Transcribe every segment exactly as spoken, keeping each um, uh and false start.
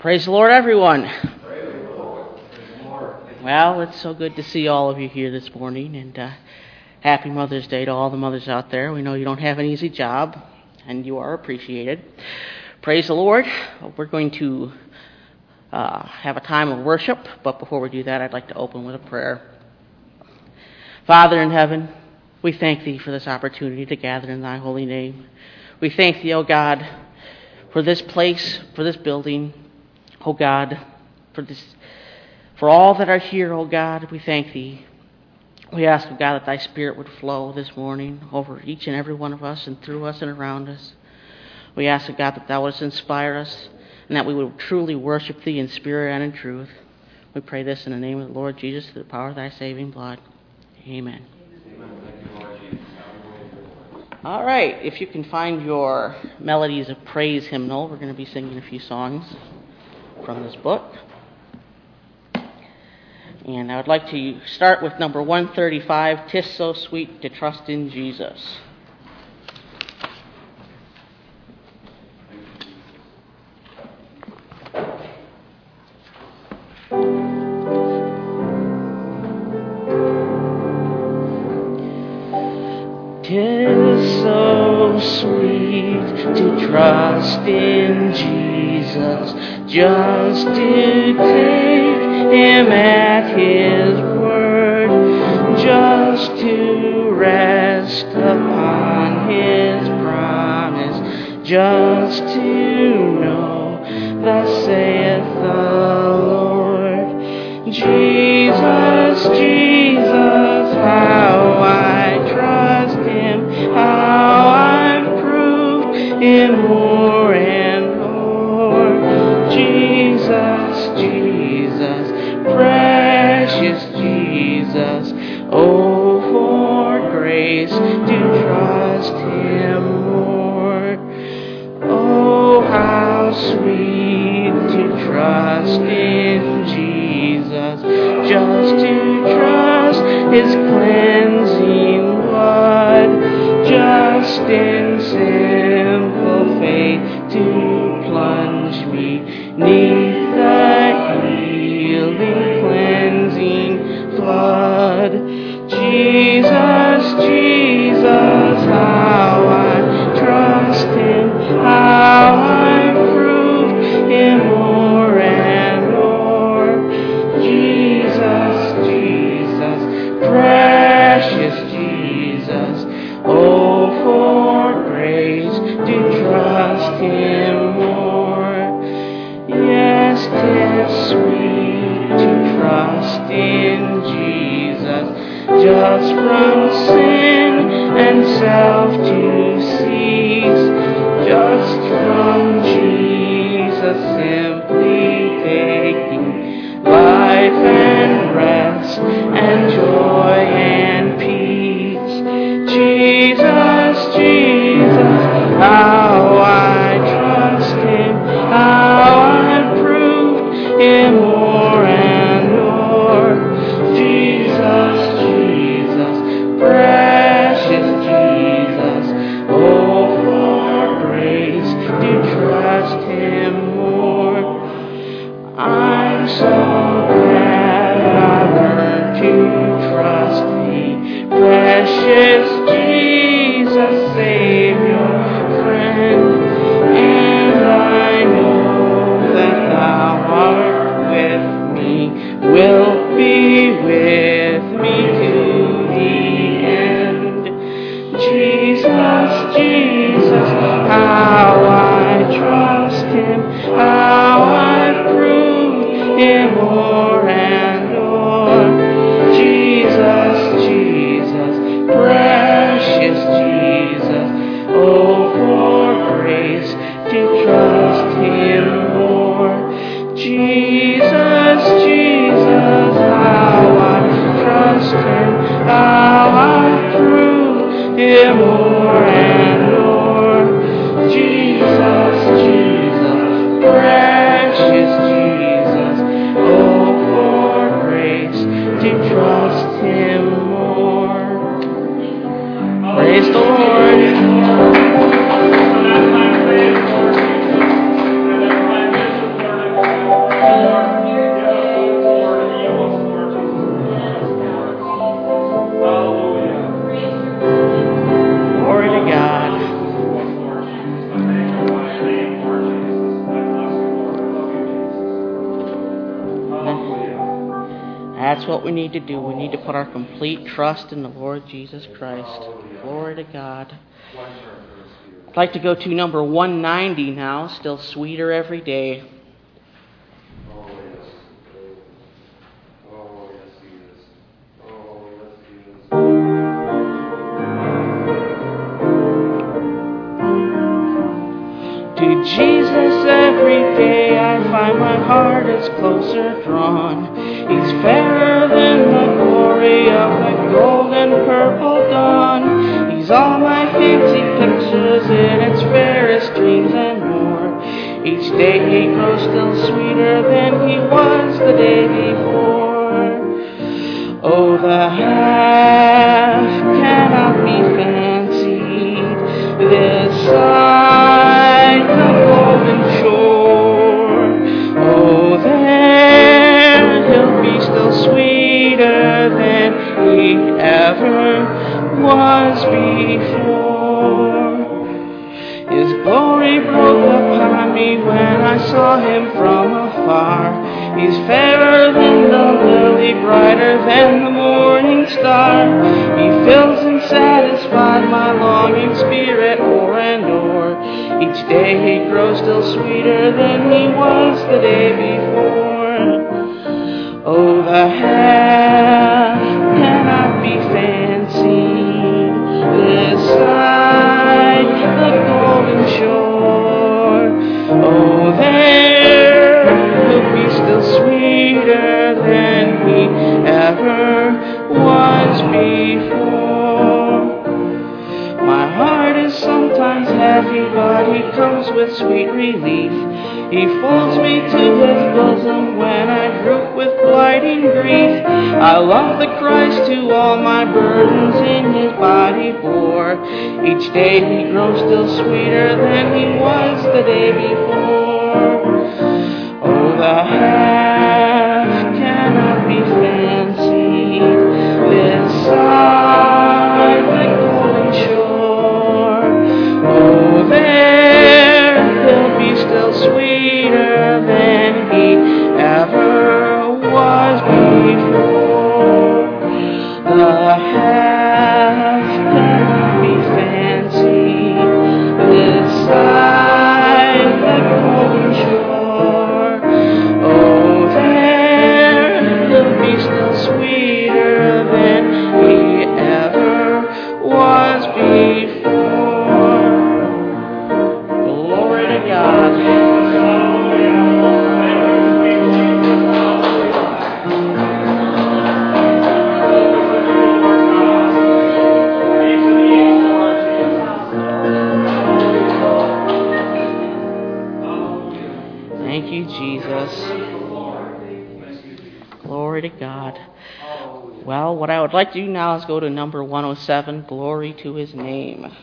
Praise the Lord, everyone. Well, it's so good to see all of you here this morning, and uh, happy Mother's Day to all the mothers out there. We know you don't have an easy job, and you are appreciated. Praise the Lord. We're going to uh, have a time of worship, but before we do that, I'd like to open with a prayer. Father in heaven, we thank Thee for this opportunity to gather in Thy holy name. We thank Thee, O God, for this place, for this building, O God, for this, for all that are here, O God. We thank Thee. We ask, O God, that Thy Spirit would flow this morning over each and every one of us and through us and around us. We ask, O God, that Thou wouldst inspire us and that we would truly worship Thee in spirit and in truth. We pray this in the name of the Lord Jesus, through the power of Thy saving blood. Amen. All right, if you can find your Melodies of Praise hymnal, we're going to be singing a few songs from this book. And I would like to start with number one thirty-five, "'Tis So Sweet to Trust in Jesus." "'Tis so sweet to trust in Jesus, just to take Him at His word, just to rest upon His promise, just to know, thus saith the Lord. Jesus, Jesus, how I trust Him, how I've proved Him more and more. Jesus, Jesus, precious Jesus, oh, for grace to trust Him more. Oh, how sweet to trust in Jesus, just to trust His cleansing blood, just in simple faith to plunge me 'neath the healing, cleansing flood. Jesus, Jesus, how I trust Him, how I prove Him more and more. Jesus, Jesus, precious Jesus, oh, for grace to trust Him more. Yes, 'tis sweet to trust in Jesus, just from sin and self to cease, just from Jesus simply taking life and rest and joy and peace. Jesus, Jesus, how I trust Him, how I proved Him more and more. Jesus, Jesus, precious Jesus, oh, for grace to trust Him more. I'm so glad I learned to trust Thee, precious Jesus, Savior, friend, and I know that Thou art with me, will be with me to the end. Jesus, Jesus, how I trust Him, how I prove Him more and more. Jesus, Jesus, precious Jesus, oh, for grace to trust Him more. Jesus, Jesus, how I trust Him, how I prove Him more and more. Jesus, Jesus, precious Jesus, oh, for grace to trust Him more. Praise the Lord. that's what we need to do. We need to put our complete trust in the Lord Jesus Christ. Glory to God. I'd like to go to number one ninety now, Still Sweeter Every Day. To Jesus every day I find my heart is closer drawn. He's fairer than the glory of the golden purple dawn. He's all my fancy pictures in its fairest dreams and more. Each day he grows still sweeter than he was the day before. Oh, the half cannot be fancied this side the golden shore. Oh, there he'll be still sweeter than he ever was before. His glory broke upon me when I saw him from afar. He's fairer than the lily, brighter than the morning star. He fills and satisfies my longing spirit o'er and o'er. Each day he grows still sweeter than he was the day before. Oh, the half cannot be fancied this side the golden shore. Oh, there he'll be still sweeter than he ever was before. My heart is sometimes heavy, but he comes with sweet relief. He folds me to his bosom when I droop with blighting grief. I love the Christ who all my burdens in his body bore. Each day he grows still sweeter than he was the day before. Oh, the half cannot be fancied this side the golden shore. Oh, there he'll be still sweeter than he ever was before. The half cannot be fancied this side the golden shore. Oh, there he'll be still sweeter than he ever was before. Glory to God. Thank you, Jesus. Glory to God. Well, what I would like to do now is go to number one oh seven, Glory to His Name.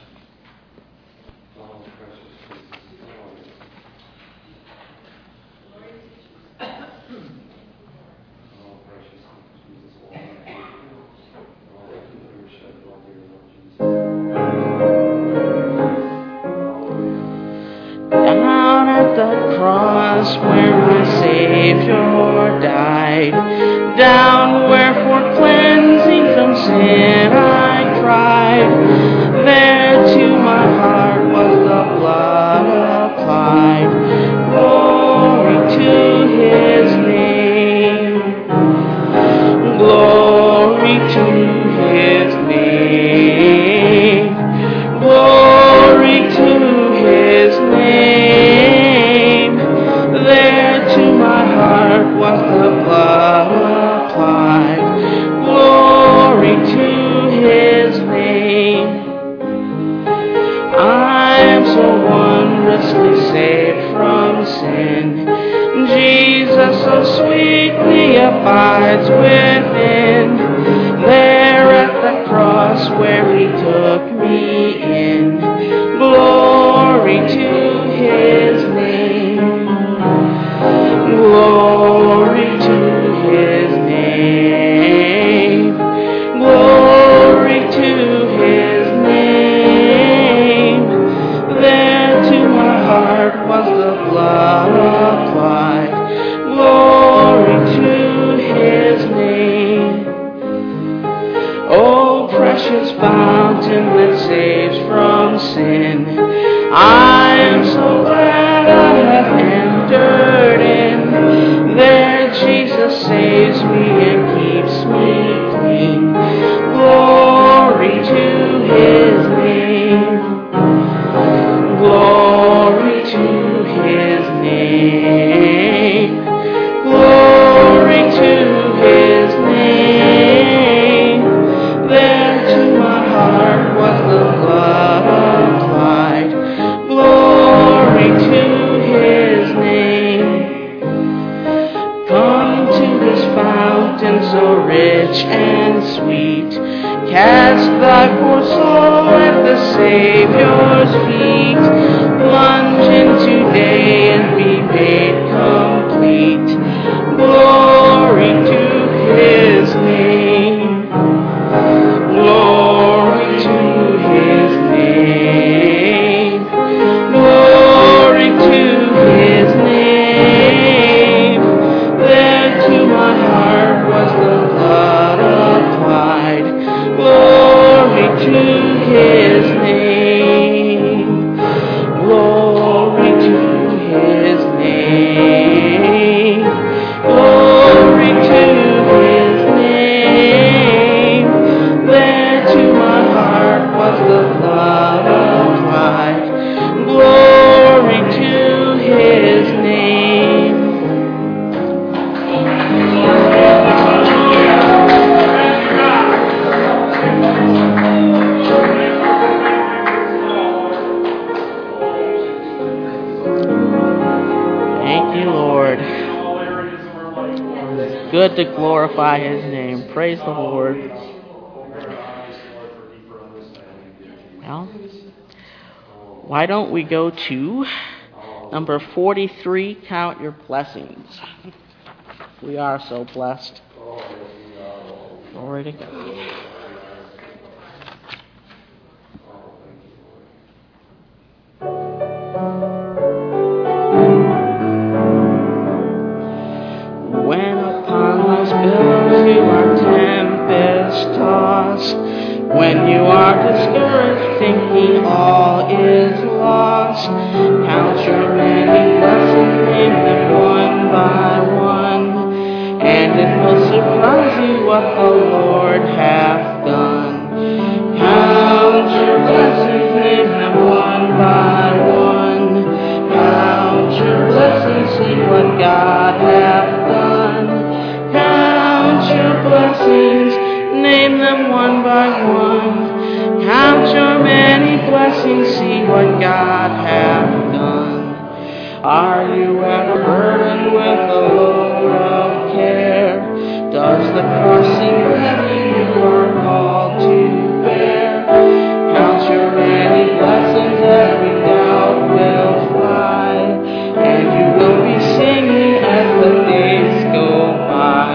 Down at the cross where my Savior died, down where for cleansing from sin I cried, there to my heart was the blood applied. Glory to His name, glory to His name, glory to His name. There to my heart was the blood applied. Glory to His name. I am so wondrously saved from sin. Jesus so sweetly abides within. There at the cross where He took me in. Glory to His name. Glory to His name. Glory to His name. There to my heart was the blood applied. Glory to His name. fountain that saves from sin. I am so glad I have entered in. There Jesus saves me and keeps me clean. Glory to his name. Glory to his name. Glory to his name. There to my heart was the blood applied. Glory to his name. Come to this fountain so rich and sweet. Cast thy poor soul at the Savior's feet. Plunge in today and be made complete. Glory to his name. Glory to his name. Glory to his name. There to my heart was the blood applied. Glory to his name. Glory to his name. Glory to his name. There to my heart was the blood applied. Glory to his name. Thank you, Lord. It's good to glorify his name. Praise the Lord. Well, why don't we go to number forty-three, Count Your Blessings. We are so blessed. Glory to God. When upon those billows you are tempest-tossed, when you are discouraged, thinking all is lost, count your many blessings, name them one by one, and it will surprise you what the Lord hath done. Count your blessings, name them one by one. Count your blessings, see what God hath done. Count your blessings, name them one by one. Count your many blessings, see what God hath done. Are you ever burdened with a load of care? Does the cross seem heavy you are called to bear? Count your many blessings, every doubt will fly, and you will be singing as the days go by.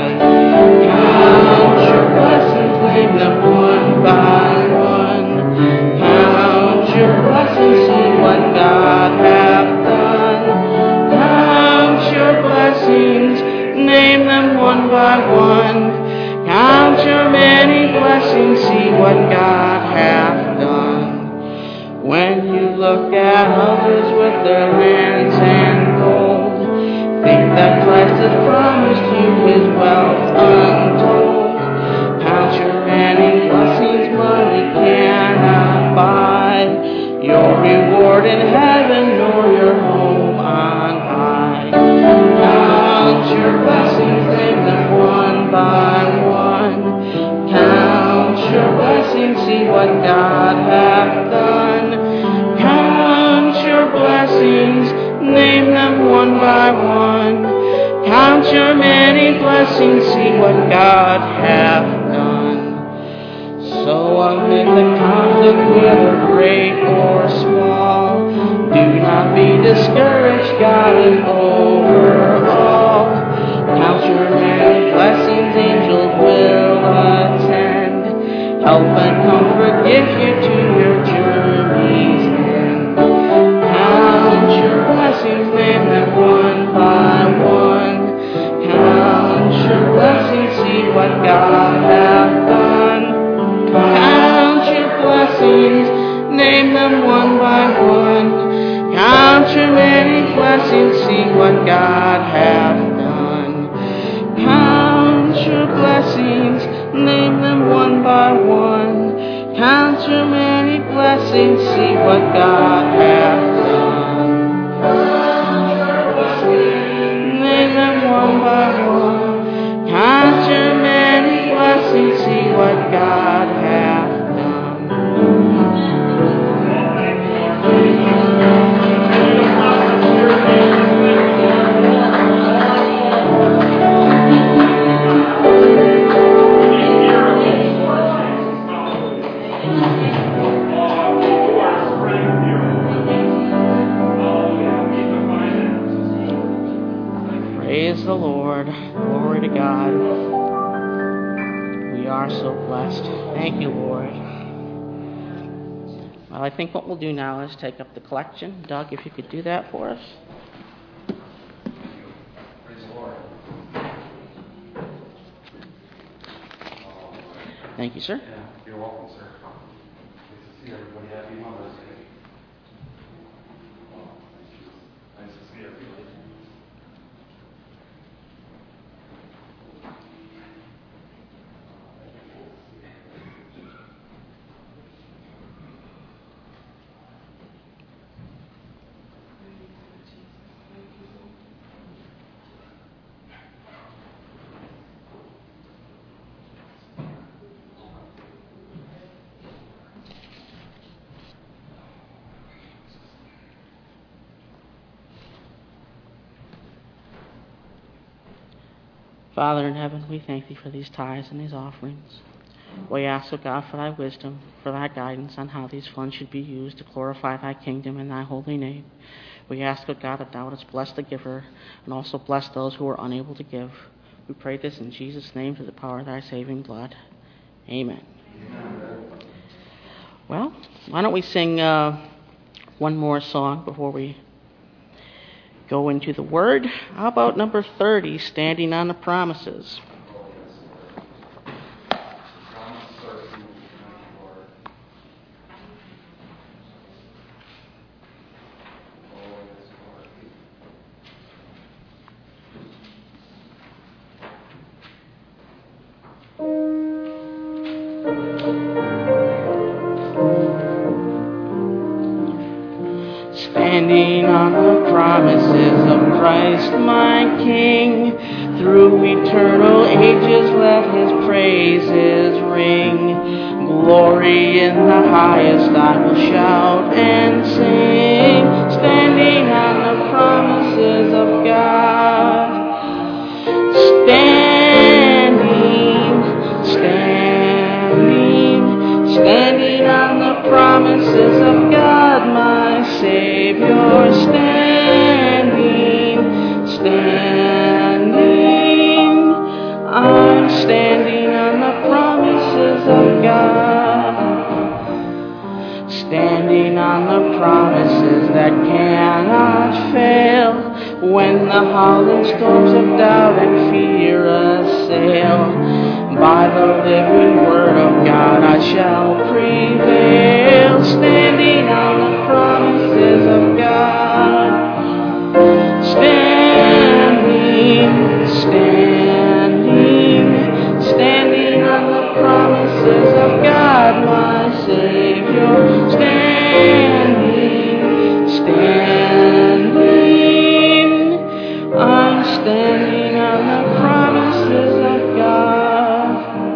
Count your blessings, name them one by one. Count your blessings, see what God hath done. Count your blessings, name them one by one. Count your many blessings, see what God hath done. When you look at others with their lands and gold, think that Christ has promised you his wealth untold. Count your many blessings, money cannot buy your reward in heaven nor your home on high. Count your blessings, name them one by one. Count your blessings, see what God hath done. Count your blessings, name them one by one. Count your many blessings, see what God hath done. So amid the conflict, whether great or small, do not be discouraged, God is over all. Count your many blessings, angels will attend, help and comfort, give you to your journey's end. Count your blessings, name them one by one. Count your blessings, see what God hath done. Count your blessings, blessings, name them one by one. Count your many blessings, see what God hath done. Count your blessings, name them one by one. Count your many blessings, see what God hath done. Name them one by one. Count your many blessings, see what God hath done. Praise the Lord. Glory to God. We are so blessed. Thank you, Lord. Well, I think what we'll do now is take up the collection. Doug, if you could do that for us. Praise the Lord. Thank you, sir. Yeah, you're welcome, sir. Nice to see everybody. Happy Mother's Day. Nice to see everybody. Father in heaven, we thank thee for these tithes and these offerings. We ask, O God, for thy wisdom, for thy guidance on how these funds should be used to glorify thy kingdom and thy holy name. We ask, O God, that thou wouldst bless the giver and also bless those who are unable to give. We pray this in Jesus' name through the power of thy saving blood. Amen. Amen. Well, why don't we sing uh, one more song before we go into the Word? How about number thirty, Standing on the Promises? Standing on the promises of Christ my King, through eternal ages let his praises ring. Glory in the highest I will shout and sing, standing on the promises of God. Standing, standing, standing on the promises of God, my Savior, standing, standing, I'm standing on the promises of God, standing on the promises that cannot fail, when the howling storms of doubt and fear assail. By the living word of God I shall prevail, standing on the promises of God. Standing, standing, standing on the promises of God, my Savior. Standing, standing, I'm standing on the promises of God.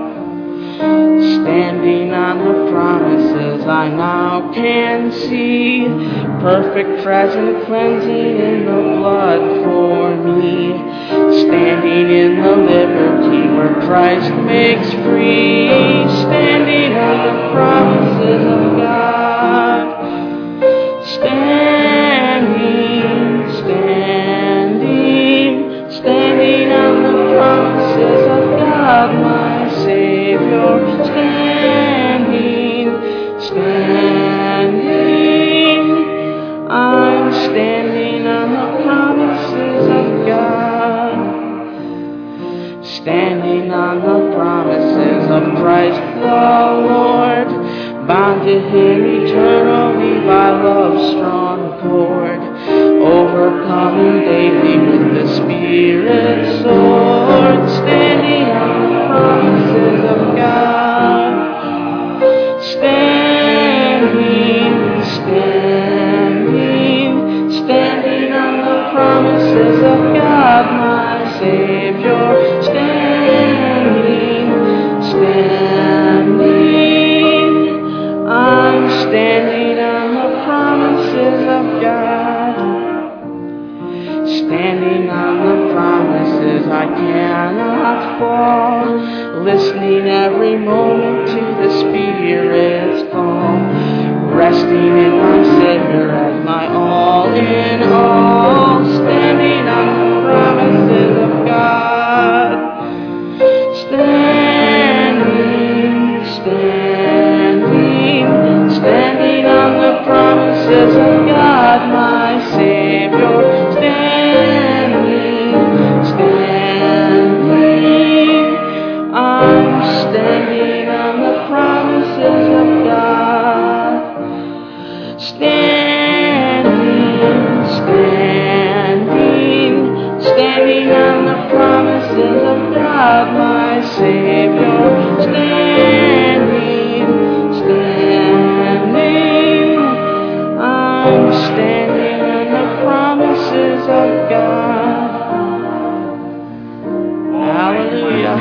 Standing on the promises I now can see, perfect present cleansing in the blood for me, standing in the liberty where Christ makes free, standing on the promises of God. Standing, standing, standing on the promises of God, my Savior. Standing, standing, I'm standing on the promises of God. Standing on the promises of Christ the Lord, bound to Him eternally by love's strong cord, overcoming daily with the Spirit's sword, standing on the promises of God. Standing, standing, standing on the promises of God, my Savior. Standing, standing, I'm standing on the promises of God. Standing on the promises I cannot fall, listening every moment to the Spirit's call, resting in my Savior as my all in all, standing on the promises of God. Standing, standing, standing on the promises of God, my Savior. Standing, standing, I'm standing on the promises of God. Standing, standing, standing on the promises of God, my Savior. Standing, standing, I'm standing on the promises of God. Hallelujah.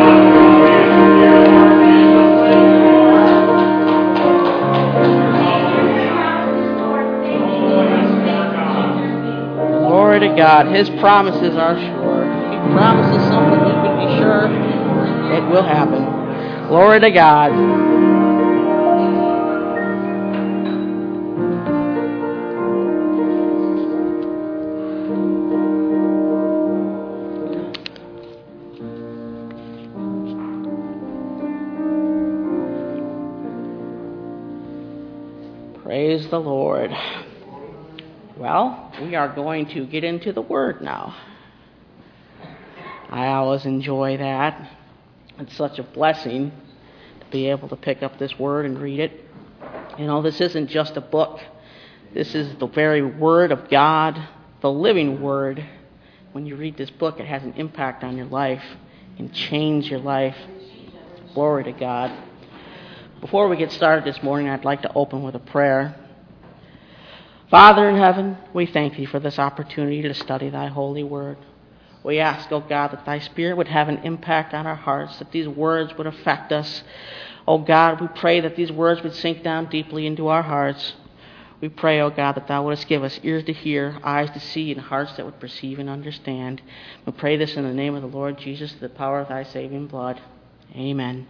Glory to God. His promises are sure. If He promises something, you can be sure it will happen. Glory to God. Praise the Lord. Well, we are going to get into the Word now. I always enjoy that. It's such a blessing to be able to pick up this Word and read it. You know, this isn't just a book. This is the very Word of God, the living Word. When you read this book, it has an impact on your life and change your life. Glory to God. Before we get started this morning, I'd like to open with a prayer. Father in heaven, we thank Thee for this opportunity to study Thy holy word. We ask, O God, that Thy Spirit would have an impact on our hearts, that these words would affect us. O God, we pray that these words would sink down deeply into our hearts. We pray, O God, that Thou wouldst give us ears to hear, eyes to see, and hearts that would perceive and understand. We pray this in the name of the Lord Jesus, through the power of Thy saving blood. Amen.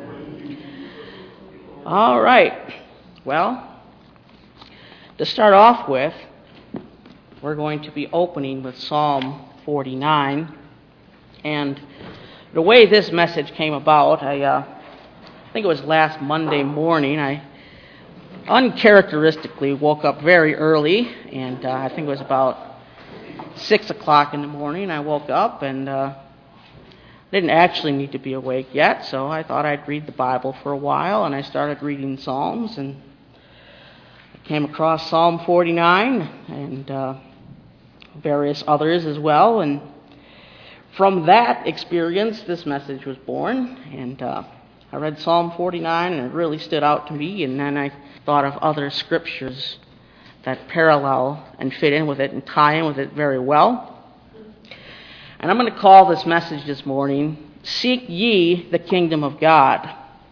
All right. Well, to start off with, we're going to be opening with Psalm forty-nine. And the way this message came about, I, uh, I think it was last Monday morning, I uncharacteristically woke up very early, and uh, I think it was about six o'clock in the morning. I woke up and uh, didn't actually need to be awake yet, so I thought I'd read the Bible for a while, and I started reading Psalms, and I came across Psalm forty-nine and uh, various others as well, and from that experience, this message was born, and uh, I read Psalm forty-nine, and it really stood out to me, and then I thought of other scriptures that parallel and fit in with it and tie in with it very well. And I'm going to call this message this morning, Seek Ye the Kingdom of God.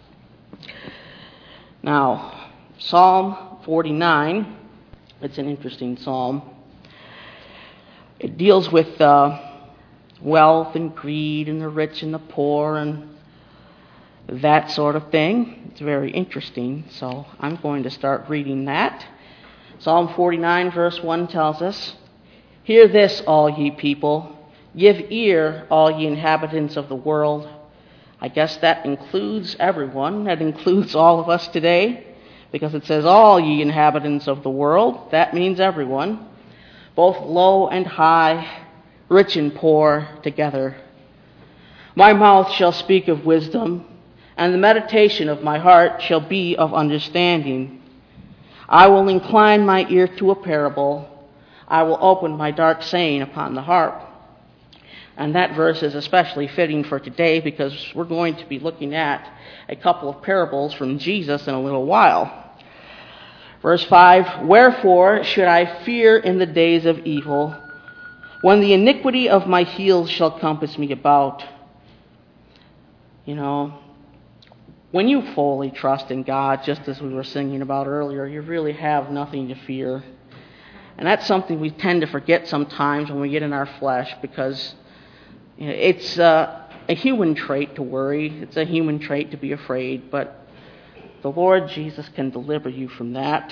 Now, Psalm forty-nine, it's an interesting psalm. It deals with uh, wealth and greed and the rich and the poor and that sort of thing. It's very interesting, so I'm going to start reading that. Psalm forty-nine, verse one tells us, Hear this, all ye people. Give ear, all ye inhabitants of the world. I guess that includes everyone. That includes all of us today, because it says all ye inhabitants of the world. That means everyone, both low and high, rich and poor together. My mouth shall speak of wisdom, and the meditation of my heart shall be of understanding. I will incline my ear to a parable. I will open my dark saying upon the harp. And that verse is especially fitting for today because we're going to be looking at a couple of parables from Jesus in a little while. Verse five, wherefore should I fear in the days of evil, when the iniquity of my heels shall compass me about? You know, when you fully trust in God, just as we were singing about earlier, you really have nothing to fear. And that's something we tend to forget sometimes when we get in our flesh, because you know, it's uh, a human trait to worry. It's a human trait to be afraid, but the Lord Jesus can deliver you from that.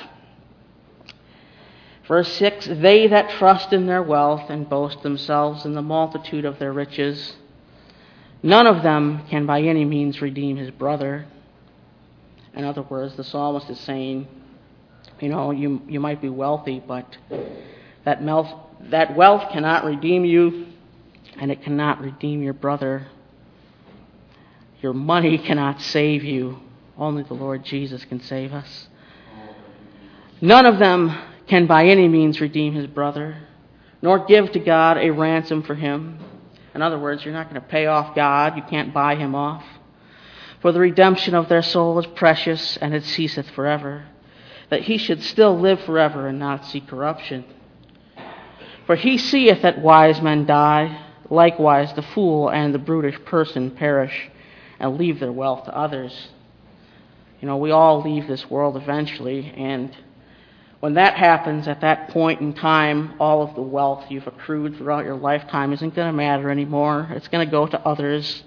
Verse six, they that trust in their wealth and boast themselves in the multitude of their riches, none of them can by any means redeem his brother. In other words, the psalmist is saying, you know, you you might be wealthy, but that wealth, that wealth cannot redeem you, and it cannot redeem your brother. Your money cannot save you. Only the Lord Jesus can save us. None of them can by any means redeem his brother, nor give to God a ransom for him. In other words, you're not going to pay off God. You can't buy him off. For the redemption of their soul is precious, and it ceaseth forever, that he should still live forever and not see corruption. For he seeth that wise men die, likewise the fool and the brutish person perish, and leave their wealth to others. You know, we all leave this world eventually, and when that happens, at that point in time, all of the wealth you've accrued throughout your lifetime isn't going to matter anymore. It's going to go to others.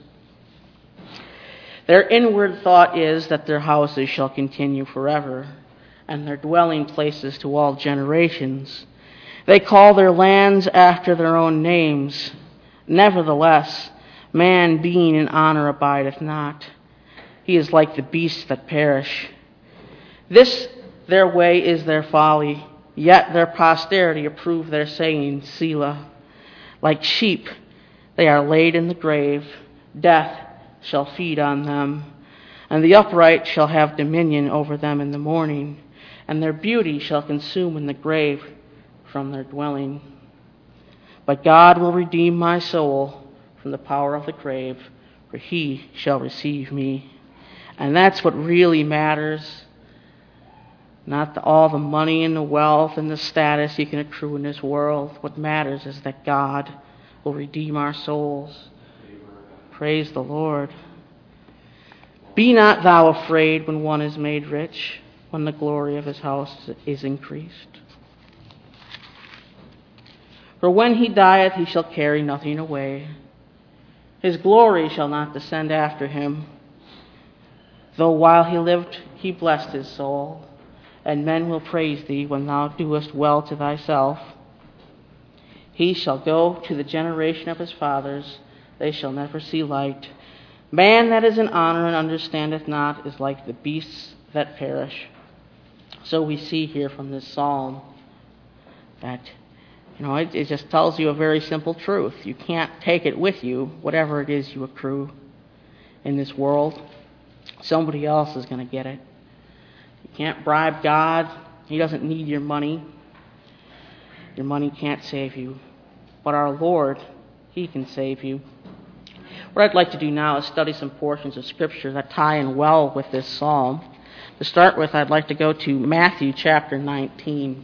Their inward thought is that their houses shall continue forever, and their dwelling places to all generations. They call their lands after their own names. Nevertheless, man being in honor abideth not. He is like the beasts that perish. This their way is their folly, yet their posterity approve their saying, Selah. Like sheep they are laid in the grave, death shall feed on them, and the upright shall have dominion over them in the morning, and their beauty shall consume in the grave from their dwelling. But God will redeem my soul from the power of the grave, for he shall receive me. And that's what really matters. Not the, all the money and the wealth and the status you can accrue in this world. What matters is that God will redeem our souls. Praise the Lord. Be not thou afraid when one is made rich, when the glory of his house is increased. For when he dieth, he shall carry nothing away. His glory shall not descend after him. Though while he lived, he blessed his soul, and men will praise thee when thou doest well to thyself. He shall go to the generation of his fathers, they shall never see light. Man that is in honor and understandeth not is like the beasts that perish. So we see here from this psalm that, you know, it, it just tells you a very simple truth. You can't take it with you, whatever it is you accrue in this world. Somebody else is going to get it. You can't bribe God. He doesn't need your money. Your money can't save you. But our Lord, he can save you. What I'd like to do now is study some portions of Scripture that tie in well with this psalm. To start with, I'd like to go to Matthew chapter nineteen.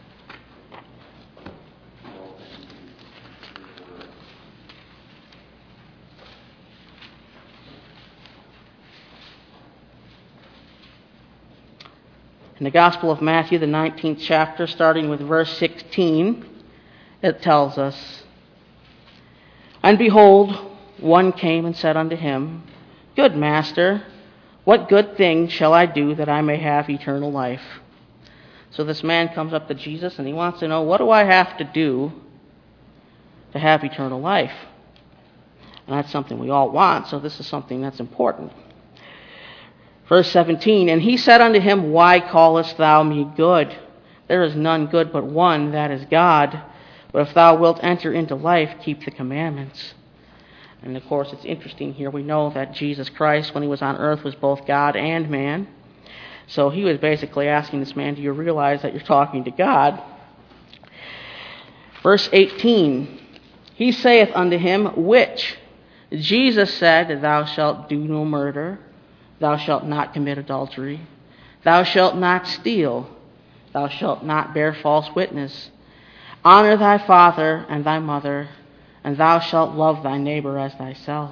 In the Gospel of Matthew, the nineteenth chapter, starting with verse sixteen, it tells us, And behold, one came and said unto him, Good master, what good thing shall I do that I may have eternal life? So this man comes up to Jesus and he wants to know, what do I have to do to have eternal life? And that's something we all want, so this is something that's important. Verse seventeen, And he said unto him, Why callest thou me good? There is none good but one, that is God. But if thou wilt enter into life, keep the commandments. And of course, it's interesting here. We know that Jesus Christ, when he was on earth, was both God and man. So he was basically asking this man, do you realize that you're talking to God? Verse eighteen, he saith unto him, which? Jesus said, thou shalt do no murder, thou shalt not commit adultery, thou shalt not steal, thou shalt not bear false witness, honor thy father and thy mother, and thou shalt love thy neighbor as thyself.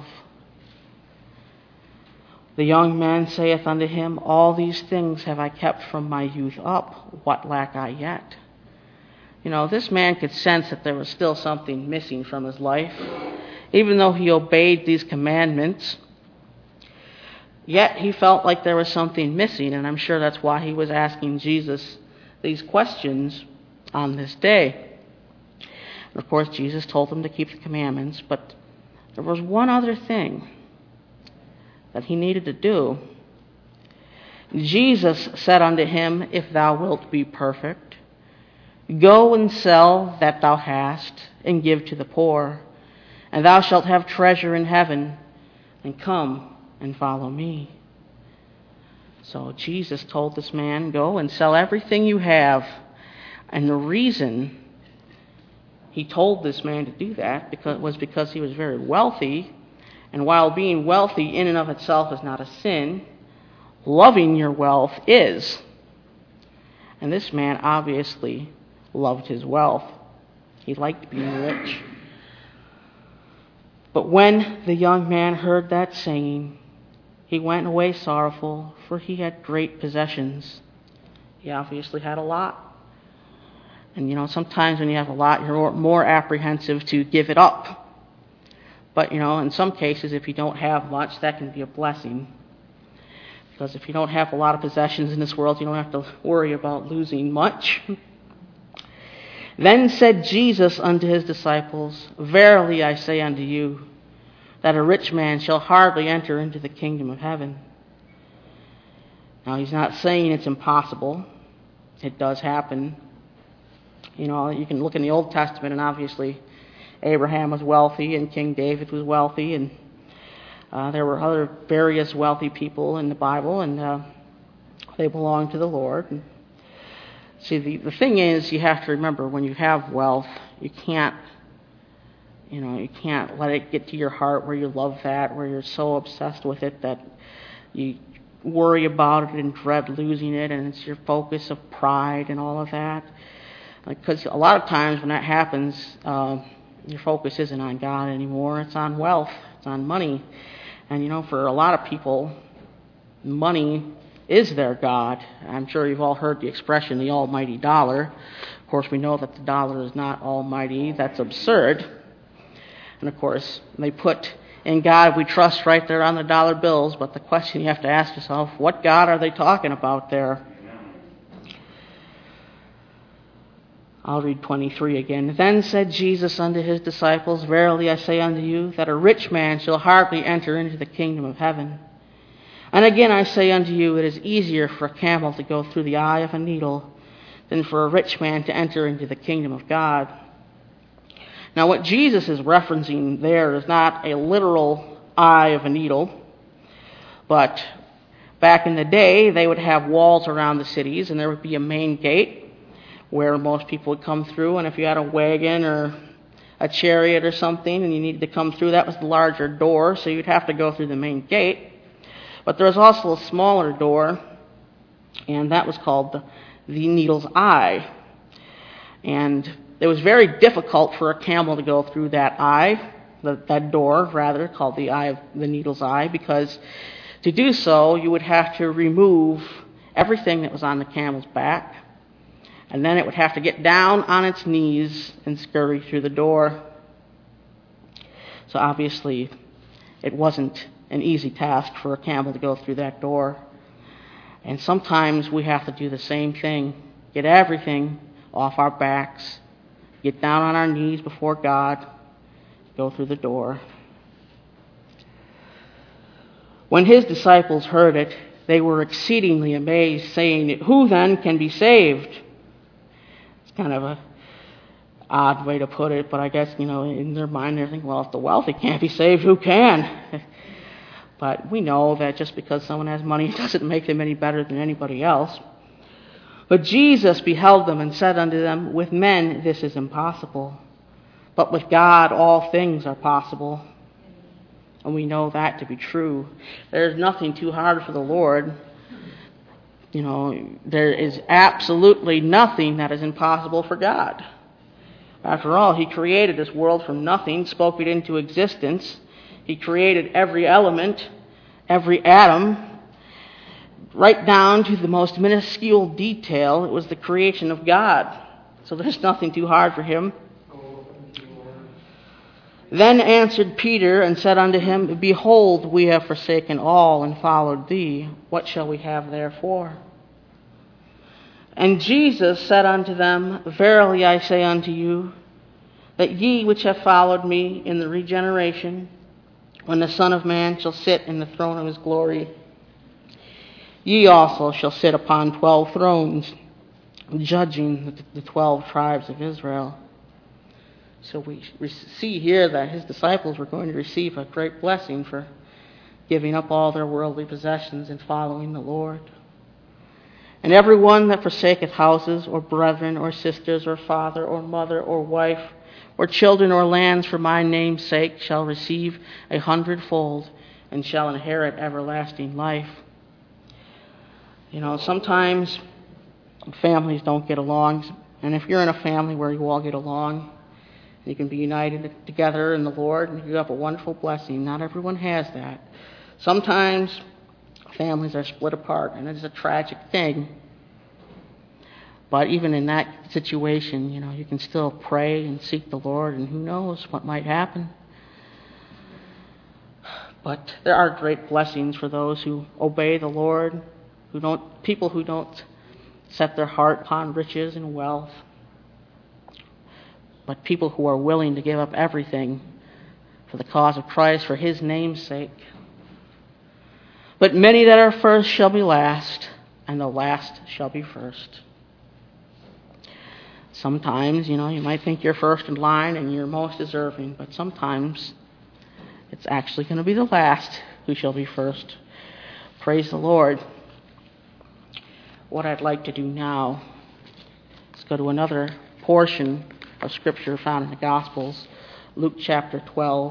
The young man saith unto him, all these things have I kept from my youth up. What lack I yet? You know, this man could sense that there was still something missing from his life. Even though he obeyed these commandments, yet he felt like there was something missing, and I'm sure that's why he was asking Jesus these questions on this day. And of course, Jesus told him to keep the commandments, but there was one other thing that he needed to do. Jesus said unto him, if thou wilt be perfect, go and sell that thou hast, and give to the poor, and thou shalt have treasure in heaven, and come and follow me. So Jesus told this man, go and sell everything you have. And the reason he told this man to do that because, was because he was very wealthy. And while being wealthy in and of itself is not a sin, loving your wealth is. And this man obviously loved his wealth. He liked being rich. But when the young man heard that saying, he went away sorrowful, for he had great possessions. He obviously had a lot. And you know, sometimes when you have a lot, you're more apprehensive to give it up. But you know, in some cases, if you don't have much, that can be a blessing. Because if you don't have a lot of possessions in this world, you don't have to worry about losing much. Then said Jesus unto his disciples, verily I say unto you, that a rich man shall hardly enter into the kingdom of heaven. Now, he's not saying it's impossible. It does happen. You know, you can look in the Old Testament, and obviously Abraham was wealthy, and King David was wealthy, and uh, there were other various wealthy people in the Bible, and uh, they belonged to the Lord. And see, the, the thing is, you have to remember, when you have wealth, you can't, you know, you can't let it get to your heart where you love that, where you're so obsessed with it that you worry about it and dread losing it, and it's your focus of pride and all of that. Because a lot of times when that happens, uh, your focus isn't on God anymore. It's on wealth. It's on money. And, you know, for a lot of people, money is their God. I'm sure you've all heard the expression, the almighty dollar. Of course, we know that the dollar is not almighty. That's absurd. And, of course, they put in God we trust right there on the dollar bills. But the question you have to ask yourself, what God are they talking about there? I'll read twenty-three again. Then said Jesus unto his disciples, verily I say unto you, that a rich man shall hardly enter into the kingdom of heaven. And again I say unto you, it is easier for a camel to go through the eye of a needle than for a rich man to enter into the kingdom of God. Now what Jesus is referencing there is not a literal eye of a needle, but back in the day they would have walls around the cities, and there would be a main gate where most people would come through, and if you had a wagon or a chariot or something and you needed to come through, that was the larger door, so you'd have to go through the main gate. But there was also a smaller door, and that was called the, the needle's eye. And it was very difficult for a camel to go through that eye, the, that door, rather, called the eye of the needle's eye, because to do so, you would have to remove everything that was on the camel's back, and then it would have to get down on its knees and scurry through the door. So obviously, it wasn't an easy task for a camel to go through that door. And sometimes we have to do the same thing. Get everything off our backs. Get down on our knees before God. Go through the door. When his disciples heard it, they were exceedingly amazed, saying, who then can be saved? Kind of a odd way to put it, but I guess, you know, in their mind they're thinking, well, if the wealthy can't be saved, who can? But we know that just because someone has money doesn't make them any better than anybody else. But Jesus beheld them and said unto them, with men this is impossible, but with God all things are possible. And we know that to be true. There is nothing too hard for the Lord. You know, there is absolutely nothing that is impossible for God. After all, He created this world from nothing, spoke it into existence. He created every element, every atom, right down to the most minuscule detail. It was the creation of God. So there's nothing too hard for Him. Then answered Peter and said unto him, behold, we have forsaken all and followed thee. What shall we have therefore? And Jesus said unto them, verily I say unto you, that ye which have followed me in the regeneration, when the Son of Man shall sit in the throne of his glory, ye also shall sit upon twelve thrones, judging the twelve tribes of Israel. So we see here that his disciples were going to receive a great blessing for giving up all their worldly possessions and following the Lord. And every one that forsaketh houses, or brethren, or sisters, or father, or mother, or wife, or children, or lands for my name's sake shall receive a hundredfold, and shall inherit everlasting life. You know, sometimes families don't get along, and if you're in a family where you all get along, you can be united together in the Lord, and you have a wonderful blessing. Not everyone has that. Sometimes families are split apart, and it's a tragic thing. But even in that situation, you know, you can still pray and seek the Lord, and who knows what might happen. But there are great blessings for those who obey the Lord, who don't, people who don't set their heart upon riches and wealth, but people who are willing to give up everything for the cause of Christ, for His name's sake. But many that are first shall be last, and the last shall be first. Sometimes, you know, you might think you're first in line and you're most deserving, but sometimes it's actually going to be the last who shall be first. Praise the Lord. What I'd like to do now is go to another portion of Scripture found in the Gospels, Luke chapter twelve.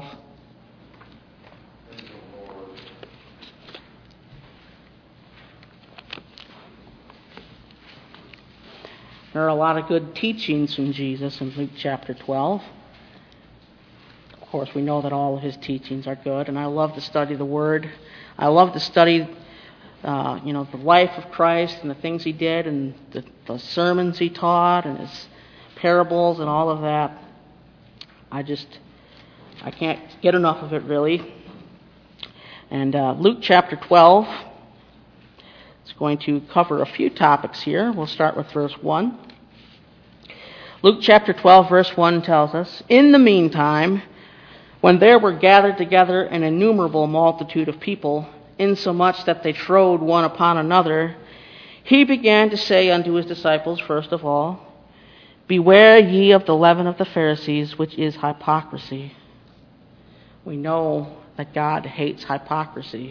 There are a lot of good teachings from Jesus in Luke chapter twelve. Of course, we know that all of His teachings are good, and I love to study the Word. I love to study, uh, you know, the life of Christ and the things He did, and the, the sermons He taught, and His parables and all of that. I just, I can't get enough of it, really. And uh, Luke chapter twelve is going to cover a few topics here. We'll start with verse one. Luke chapter twelve, verse one tells us, in the meantime, when there were gathered together an innumerable multitude of people, insomuch that they trode one upon another, He began to say unto His disciples, first of all, beware ye of the leaven of the Pharisees, which is hypocrisy. We know that God hates hypocrisy.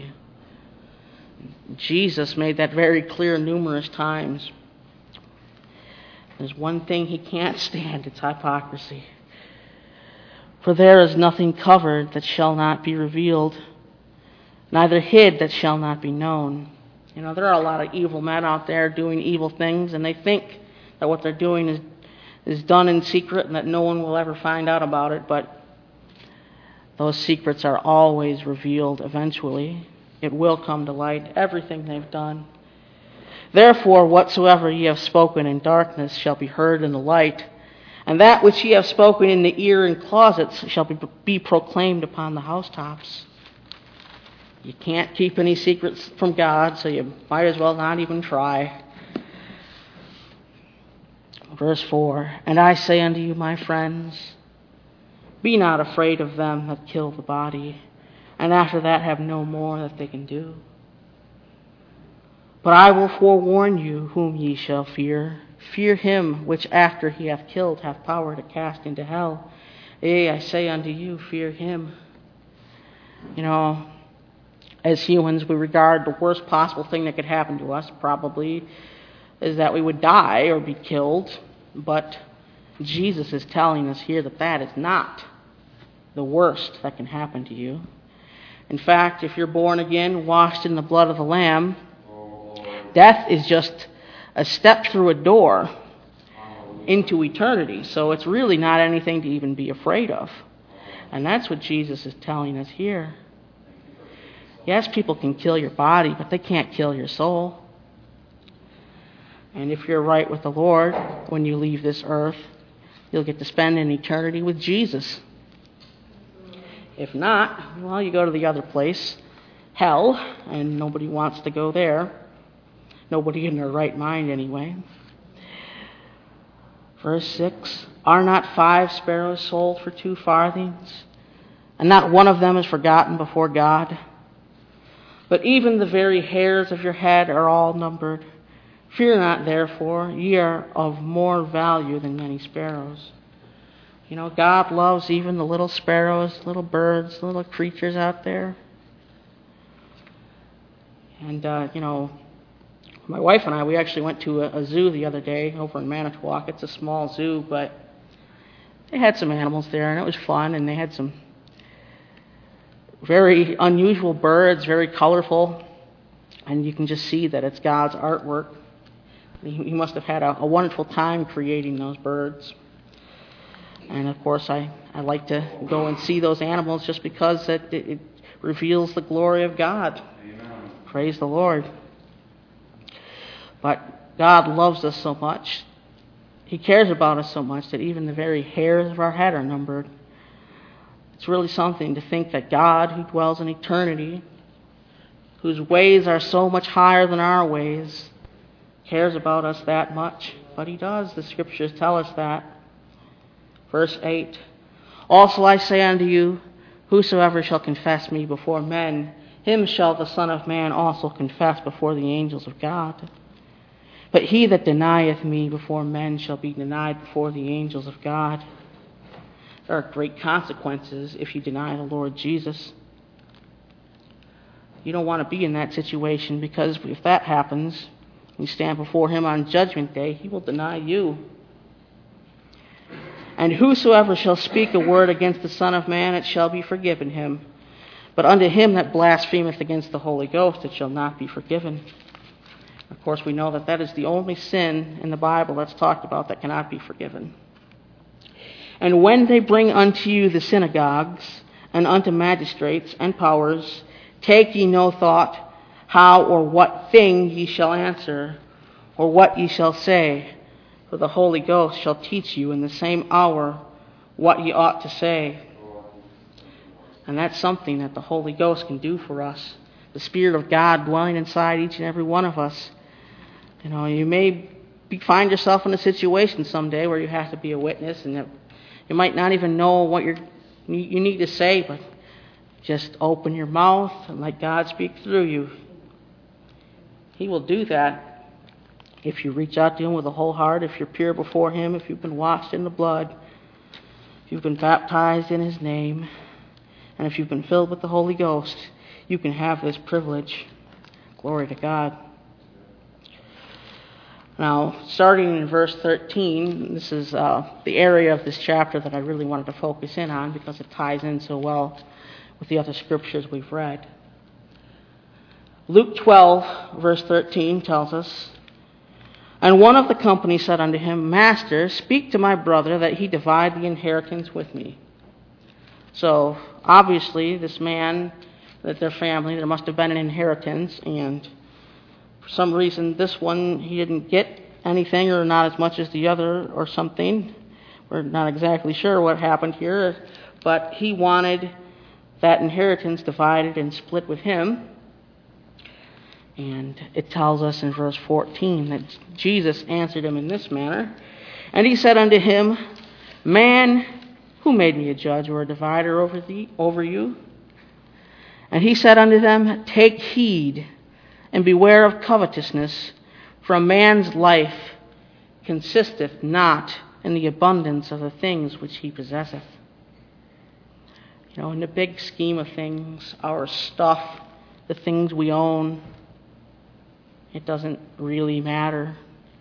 Jesus made that very clear numerous times. There's one thing He can't stand, it's hypocrisy. For there is nothing covered that shall not be revealed, neither hid that shall not be known. You know, there are a lot of evil men out there doing evil things, and they think that what they're doing is is done in secret and that no one will ever find out about it, but those secrets are always revealed eventually. It will come to light, everything they've done. Therefore, whatsoever ye have spoken in darkness shall be heard in the light, and that which ye have spoken in the ear in closets shall be, be proclaimed upon the housetops. You can't keep any secrets from God, so you might as well not even try. Verse four, and I say unto you, my friends, be not afraid of them that kill the body, and after that have no more that they can do. But I will forewarn you whom ye shall fear. Fear him which after he hath killed hath power to cast into hell. Yea, I say unto you, fear him. You know, as humans, we regard the worst possible thing that could happen to us probably is that we would die or be killed. But Jesus is telling us here that that is not the worst that can happen to you. In fact, if you're born again, washed in the blood of the Lamb, death is just a step through a door into eternity. So it's really not anything to even be afraid of. And that's what Jesus is telling us here. Yes, people can kill your body, but they can't kill your soul. And if you're right with the Lord, when you leave this earth, you'll get to spend an eternity with Jesus. If not, well, you go to the other place, hell, and nobody wants to go there. Nobody in their right mind anyway. Verse six, are not five sparrows sold for two farthings? And not one of them is forgotten before God? But even the very hairs of your head are all numbered. Fear not, therefore, ye are of more value than many sparrows. You know, God loves even the little sparrows, little birds, little creatures out there. And, uh, you know, my wife and I, we actually went to a, a zoo the other day over in Manitowoc. It's a small zoo, but they had some animals there, and it was fun, and they had some very unusual birds, very colorful, and you can just see that it's God's artwork. He, he must have had a, a wonderful time creating those birds. And, of course, I, I like to go and see those animals just because it, it, it reveals the glory of God. Amen. Praise the Lord. But God loves us so much. He cares about us so much that even the very hairs of our head are numbered. It's really something to think that God, who dwells in eternity, whose ways are so much higher than our ways, cares about us that much. But he does. The scriptures tell us that. Verse eight, also I say unto you, whosoever shall confess me before men, him shall the Son of Man also confess before the angels of God. But he that denieth me before men shall be denied before the angels of God. There are great consequences if you deny the Lord Jesus. You don't want to be in that situation, because if that happens, you stand before him on Judgment Day, he will deny you. And whosoever shall speak a word against the Son of Man, it shall be forgiven him. But unto him that blasphemeth against the Holy Ghost, it shall not be forgiven. Of course, we know that that is the only sin in the Bible that's talked about that cannot be forgiven. And when they bring unto you the synagogues, and unto magistrates and powers, take ye no thought how or what thing ye shall answer, or what ye shall say. For the Holy Ghost shall teach you in the same hour what ye ought to say. And that's something that the Holy Ghost can do for us. The Spirit of God dwelling inside each and every one of us. You know, you may be, find yourself in a situation someday where you have to be a witness, and you might not even know what you're, you need to say, but just open your mouth and let God speak through you. He will do that if you reach out to him with a whole heart, if you're pure before him, if you've been washed in the blood, if you've been baptized in his name, and if you've been filled with the Holy Ghost. You can have this privilege. Glory to God. Now, starting in verse thirteen, this is uh, the area of this chapter that I really wanted to focus in on because it ties in so well with the other scriptures we've read. Luke twelve, verse thirteen tells us, and one of the company said unto him, Master, speak to my brother that he divide the inheritance with me. So, obviously, this man, that their family, there must have been an inheritance, and for some reason this one, he didn't get anything, or not as much as the other, or something. We're not exactly sure what happened here, but he wanted that inheritance divided and split with him. And it tells us in verse fourteen that Jesus answered him in this manner. And he said unto him, Man, who made me a judge or a divider over thee, over you? And he said unto them, Take heed, and beware of covetousness, for a man's life consisteth not in the abundance of the things which he possesseth. You know, in the big scheme of things, our stuff, the things we own, it doesn't really matter.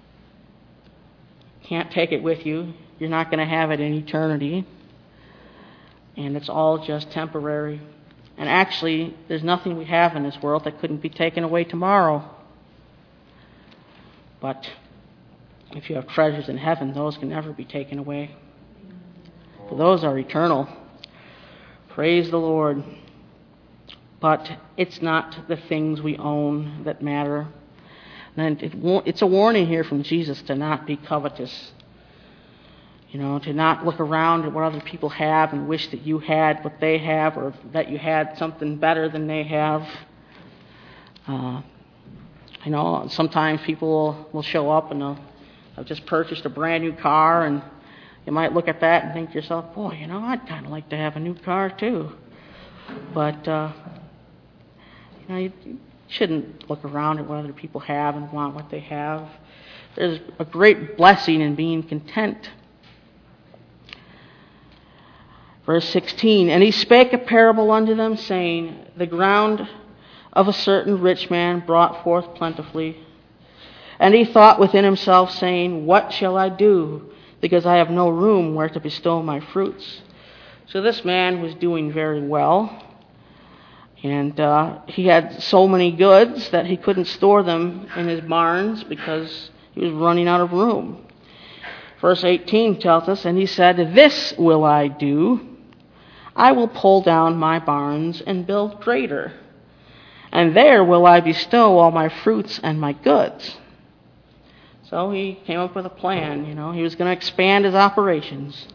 You can't take it with you. You're not going to have it in eternity. And it's all just temporary. And actually, there's nothing we have in this world that couldn't be taken away tomorrow. But if you have treasures in heaven, those can never be taken away. For those are eternal. Praise the Lord. But it's not the things we own that matter. And it, it's a warning here from Jesus to not be covetous. You know, to not look around at what other people have and wish that you had what they have, or that you had something better than they have. Uh, you know, sometimes people will, will show up and they'll have just purchased a brand new car, and you might look at that and think to yourself, boy, you know, I'd kind of like to have a new car too. But, uh, you know, you, you shouldn't look around at what other people have and want what they have. There's a great blessing in being content. Verse sixteen, and he spake a parable unto them, saying, the ground of a certain rich man brought forth plentifully. And he thought within himself, saying, what shall I do, because I have no room where to bestow my fruits? So this man was doing very well. And uh, he had so many goods that he couldn't store them in his barns because he was running out of room. Verse eighteen tells us, and he said, this will I do. I will pull down my barns and build greater, and there will I bestow all my fruits and my goods. So he came up with a plan, you know. He was going to expand his operations.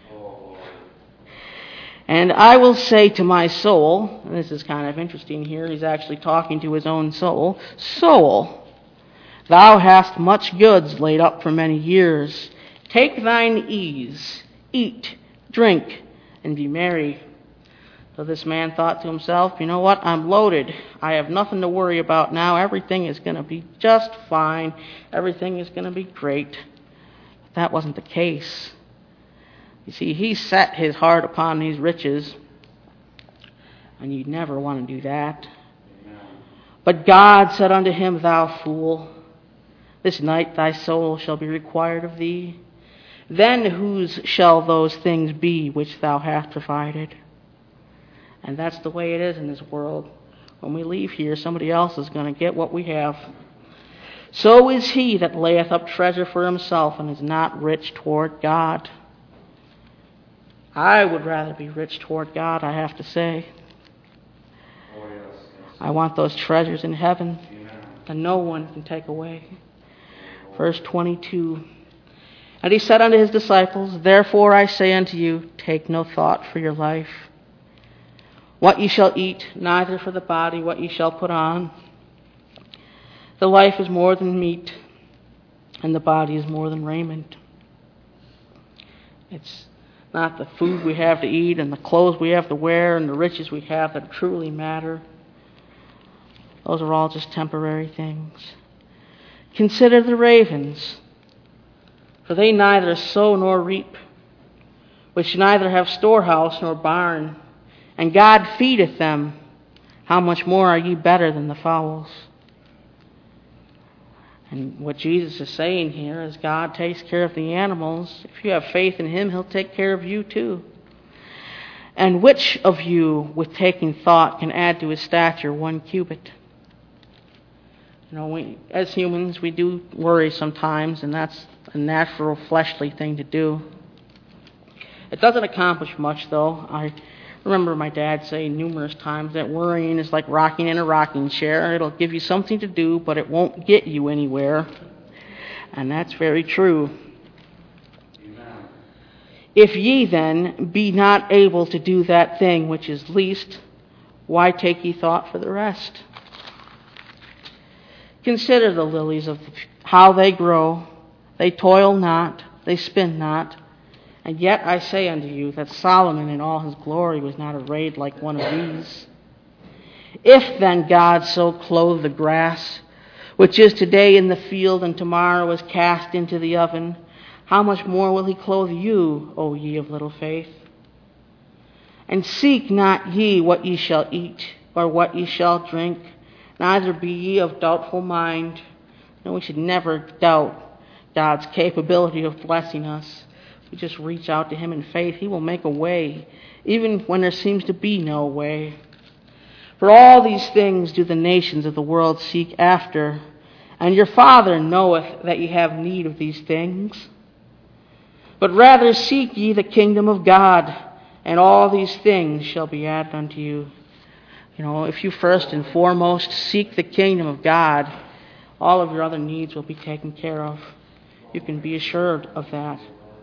And I will say to my soul, and this is kind of interesting here, he's actually talking to his own soul, soul, thou hast much goods laid up for many years. Take thine ease, eat, drink, and be merry. So this man thought to himself, you know what, I'm loaded. I have nothing to worry about now. Everything is going to be just fine. Everything is going to be great. But that wasn't the case. You see, he set his heart upon these riches, and you'd never want to do that. But God said unto him, thou fool, this night thy soul shall be required of thee. Then whose shall those things be which thou hast provided? And that's the way it is in this world. When we leave here, somebody else is going to get what we have. So is he that layeth up treasure for himself and is not rich toward God. I would rather be rich toward God, I have to say. Oh, yes, yes. I want those treasures in heaven Amen. that no one can take away. Verse twenty-two. And he said unto his disciples, therefore I say unto you, take no thought for your life, what ye shall eat, neither for the body what ye shall put on. The life is more than meat, and the body is more than raiment. It's not the food we have to eat and the clothes we have to wear and the riches we have that truly matter. Those are all just temporary things. Consider the ravens, for they neither sow nor reap, which neither have storehouse nor barn, and God feedeth them. How much more are ye better than the fowls? And what Jesus is saying here is God takes care of the animals. If you have faith in him, he'll take care of you too. And which of you, with taking thought, can add to his stature one cubit? You know, we, as humans, we do worry sometimes, and that's a natural fleshly thing to do. It doesn't accomplish much, though. I remember my dad saying numerous times that worrying is like rocking in a rocking chair. It'll give you something to do, but it won't get you anywhere. And that's very true. Amen. If ye then be not able to do that thing which is least, why take ye thought for the rest? Consider the lilies of the, how they grow. They toil not, they spin not. And yet I say unto you that Solomon in all his glory was not arrayed like one of these. If then God so clothe the grass, which is today in the field and tomorrow is cast into the oven, how much more will he clothe you, O ye of little faith? And seek not ye what ye shall eat, or what ye shall drink, neither be ye of doubtful mind. No, we should never doubt God's capability of blessing us. If we just reach out to him in faith, he will make a way, even when there seems to be no way. For all these things do the nations of the world seek after, and your Father knoweth that ye have need of these things. But rather seek ye the kingdom of God, and all these things shall be added unto you. You know, if you first and foremost seek the kingdom of God, all of your other needs will be taken care of. You can be assured of that.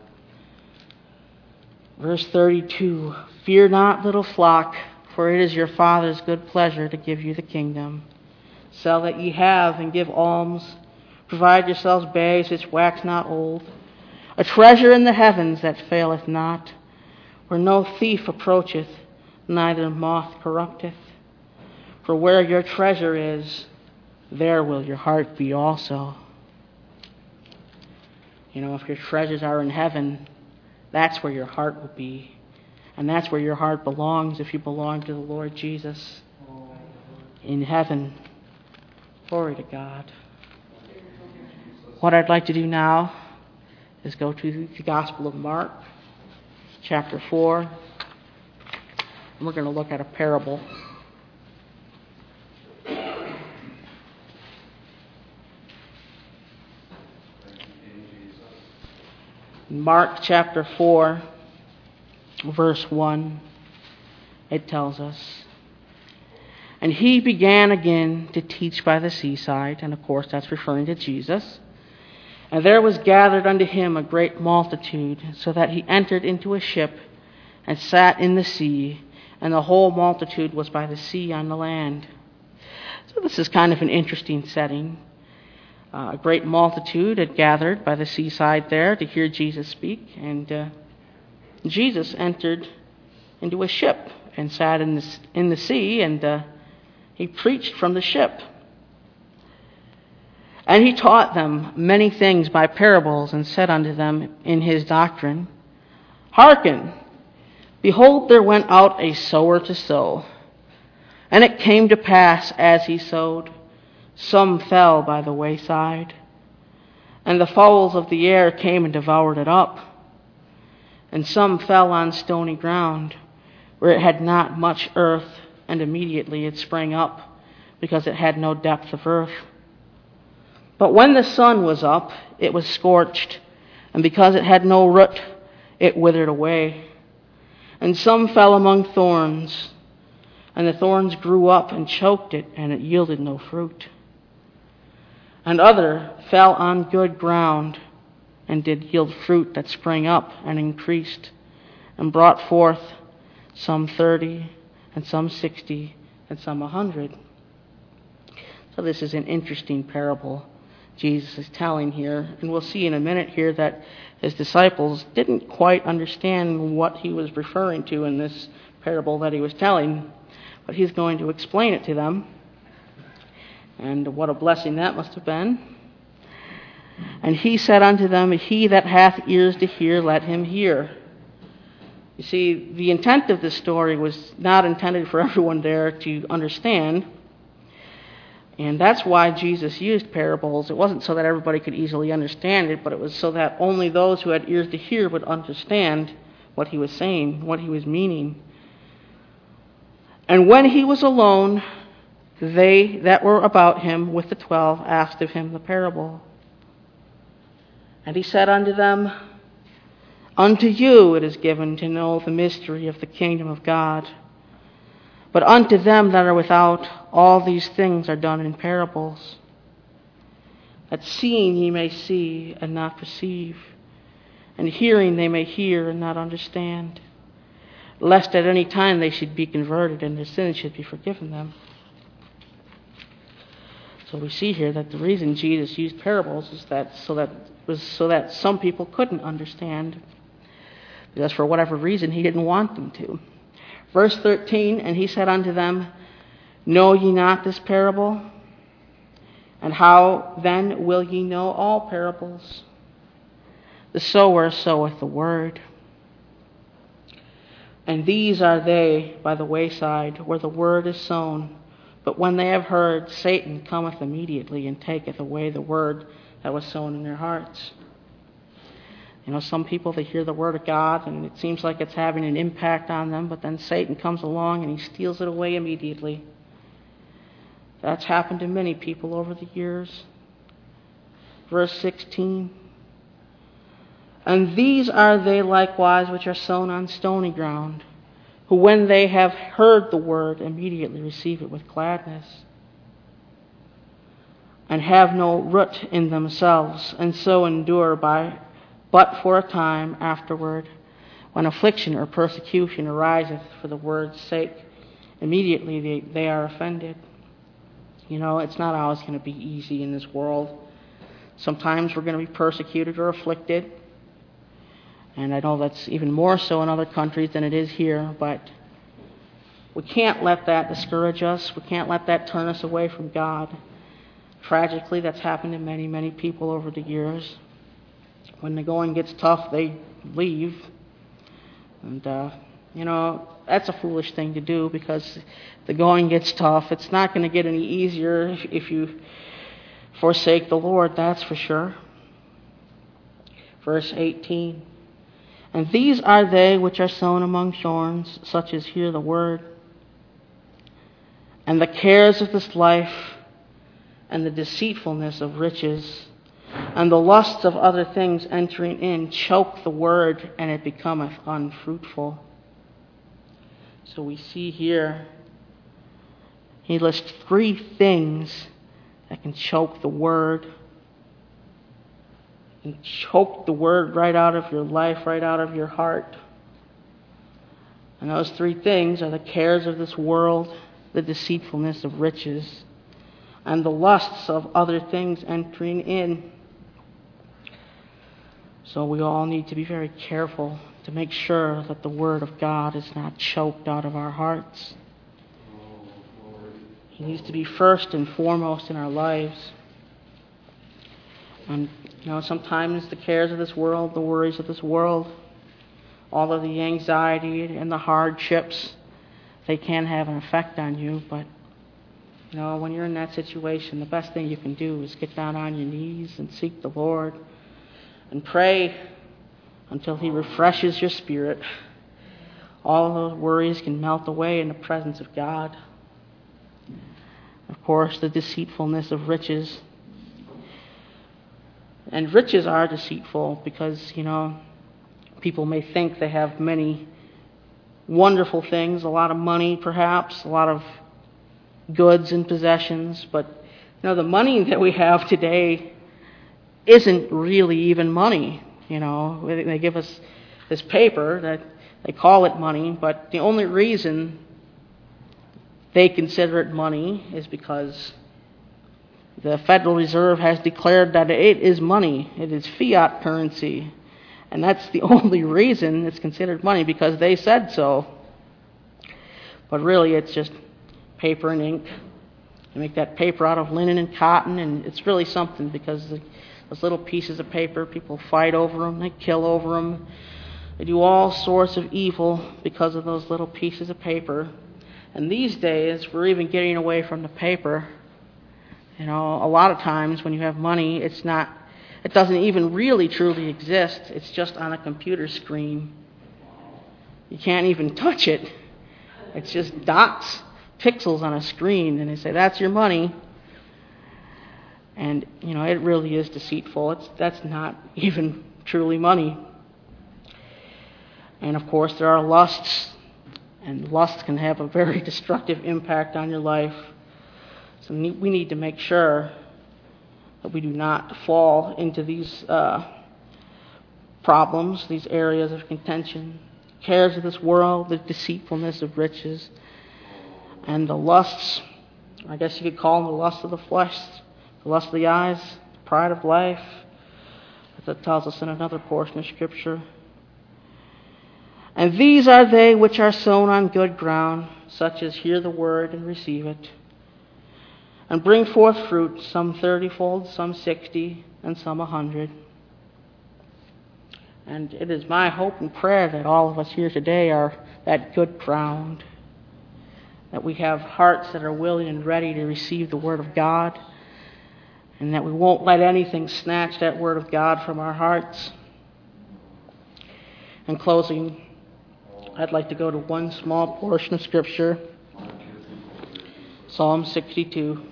Verse thirty-two, fear not, little flock, for it is your Father's good pleasure to give you the kingdom. Sell that ye have, and give alms. Provide yourselves bags which wax not old, a treasure in the heavens that faileth not, where no thief approacheth, neither moth corrupteth. For where your treasure is, there will your heart be also. You know, if your treasures are in heaven, that's where your heart will be. And that's where your heart belongs if you belong to the Lord Jesus in heaven. Glory to God. What I'd like to do now is go to the Gospel of Mark, chapter four. And we're going to look at a parable. Mark chapter four, verse one, it tells us, and he began again to teach by the seaside, and of course that's referring to Jesus. And there was gathered unto him a great multitude, so that he entered into a ship and sat in the sea, and the whole multitude was by the sea on the land. So this is kind of an interesting setting. Uh, a great multitude had gathered by the seaside there to hear Jesus speak, and uh, Jesus entered into a ship and sat in the, in the sea, and uh, he preached from the ship. And he taught them many things by parables, and said unto them in his doctrine, Hearken, behold, there went out a sower to sow. And it came to pass, as he sowed, some fell by the wayside, and the fowls of the air came and devoured it up. And some fell on stony ground, where it had not much earth, and immediately it sprang up, because it had no depth of earth. But when the sun was up, it was scorched, and because it had no root, it withered away. And some fell among thorns, and the thorns grew up and choked it, and it yielded no fruit. And other fell on good ground, and did yield fruit that sprang up and increased, and brought forth some thirty, and some sixty, and some a hundred. So this is an interesting parable Jesus is telling here, and we'll see in a minute here that his disciples didn't quite understand what he was referring to in this parable that he was telling, but he's going to explain it to them. And what a blessing that must have been. And he said unto them, He that hath ears to hear, let him hear. You see, the intent of this story was not intended for everyone there to understand. And that's why Jesus used parables. It wasn't so that everybody could easily understand it, but it was so that only those who had ears to hear would understand what he was saying, what he was meaning. And when he was alone, they that were about him with the twelve asked of him the parable. And he said unto them, Unto you it is given to know the mystery of the kingdom of God. But unto them that are without, all these things are done in parables, that seeing ye may see and not perceive, and hearing they may hear and not understand, lest at any time they should be converted and their sins should be forgiven them. So we see here that the reason Jesus used parables is that so that was so that some people couldn't understand, because for whatever reason he didn't want them to. Verse thirteen, and he said unto them, Know ye not this parable? And how then will ye know all parables? The sower soweth the word. And these are they by the wayside, where the word is sown. But when they have heard, Satan cometh immediately and taketh away the word that was sown in their hearts. You know, some people, they hear the word of God, and it seems like it's having an impact on them, but then Satan comes along and he steals it away immediately. That's happened to many people over the years. Verse sixteen. And these are they likewise which are sown on stony ground, who when they have heard the word, immediately receive it with gladness, and have no root in themselves, and so endure by but for a time afterward, when affliction or persecution ariseth for the word's sake, immediately they, they are offended. You know, it's not always going to be easy in this world. Sometimes we're going to be persecuted or afflicted. And I know that's even more so in other countries than it is here, but we can't let that discourage us. We can't let that turn us away from God. Tragically, that's happened to many, many people over the years. When the going gets tough, they leave. And, uh, you know, that's a foolish thing to do, because the going gets tough. It's not going to get any easier if, if you forsake the Lord, that's for sure. Verse eighteen. And these are they which are sown among thorns, such as hear the word, and the cares of this life, and the deceitfulness of riches, and the lusts of other things entering in, choke the word, and it becometh unfruitful. So we see here, he lists three things that can choke the word. And choke the word right out of your life, right out of your heart. And those three things are the cares of this world, the deceitfulness of riches, and the lusts of other things entering in. So we all need to be very careful to make sure that the word of God is not choked out of our hearts. He needs to be first and foremost in our lives. And, you know, sometimes the cares of this world, the worries of this world, all of the anxiety and the hardships, they can have an effect on you. But, you know, when you're in that situation, the best thing you can do is get down on your knees and seek the Lord and pray until He refreshes your spirit. All of those worries can melt away in the presence of God. Of course, the deceitfulness of riches. And riches are deceitful because, you know, people may think they have many wonderful things, a lot of money perhaps, a lot of goods and possessions, but, you know, the money that we have today isn't really even money. You know, they give us this paper that they call it money, but the only reason they consider it money is because the Federal Reserve has declared that it is money. It is fiat currency. And that's the only reason it's considered money, because they said so. But really, it's just paper and ink. They make that paper out of linen and cotton, and it's really something, because the, those little pieces of paper, people fight over them, they kill over them. They do all sorts of evil because of those little pieces of paper. And these days, we're even getting away from the paper. You know, a lot of times when you have money, it's not, it doesn't even really truly exist. It's just on a computer screen. You can't even touch it. It's just dots, pixels on a screen, and they say, that's your money. And, you know, it really is deceitful. It's, that's not even truly money. And, of course, there are lusts, and lusts can have a very destructive impact on your life. So we need to make sure that we do not fall into these uh, problems, these areas of contention, cares of this world, the deceitfulness of riches, and the lusts, I guess you could call them the lust of the flesh, the lust of the eyes, the pride of life. That tells us in another portion of Scripture. And these are they which are sown on good ground, such as hear the word and receive it, and bring forth fruit, some thirty-fold, some sixty, and some a hundred. And it is my hope and prayer that all of us here today are that good ground, that we have hearts that are willing and ready to receive the Word of God, and that we won't let anything snatch that Word of God from our hearts. In closing, I'd like to go to one small portion of Scripture, Psalm sixty-two.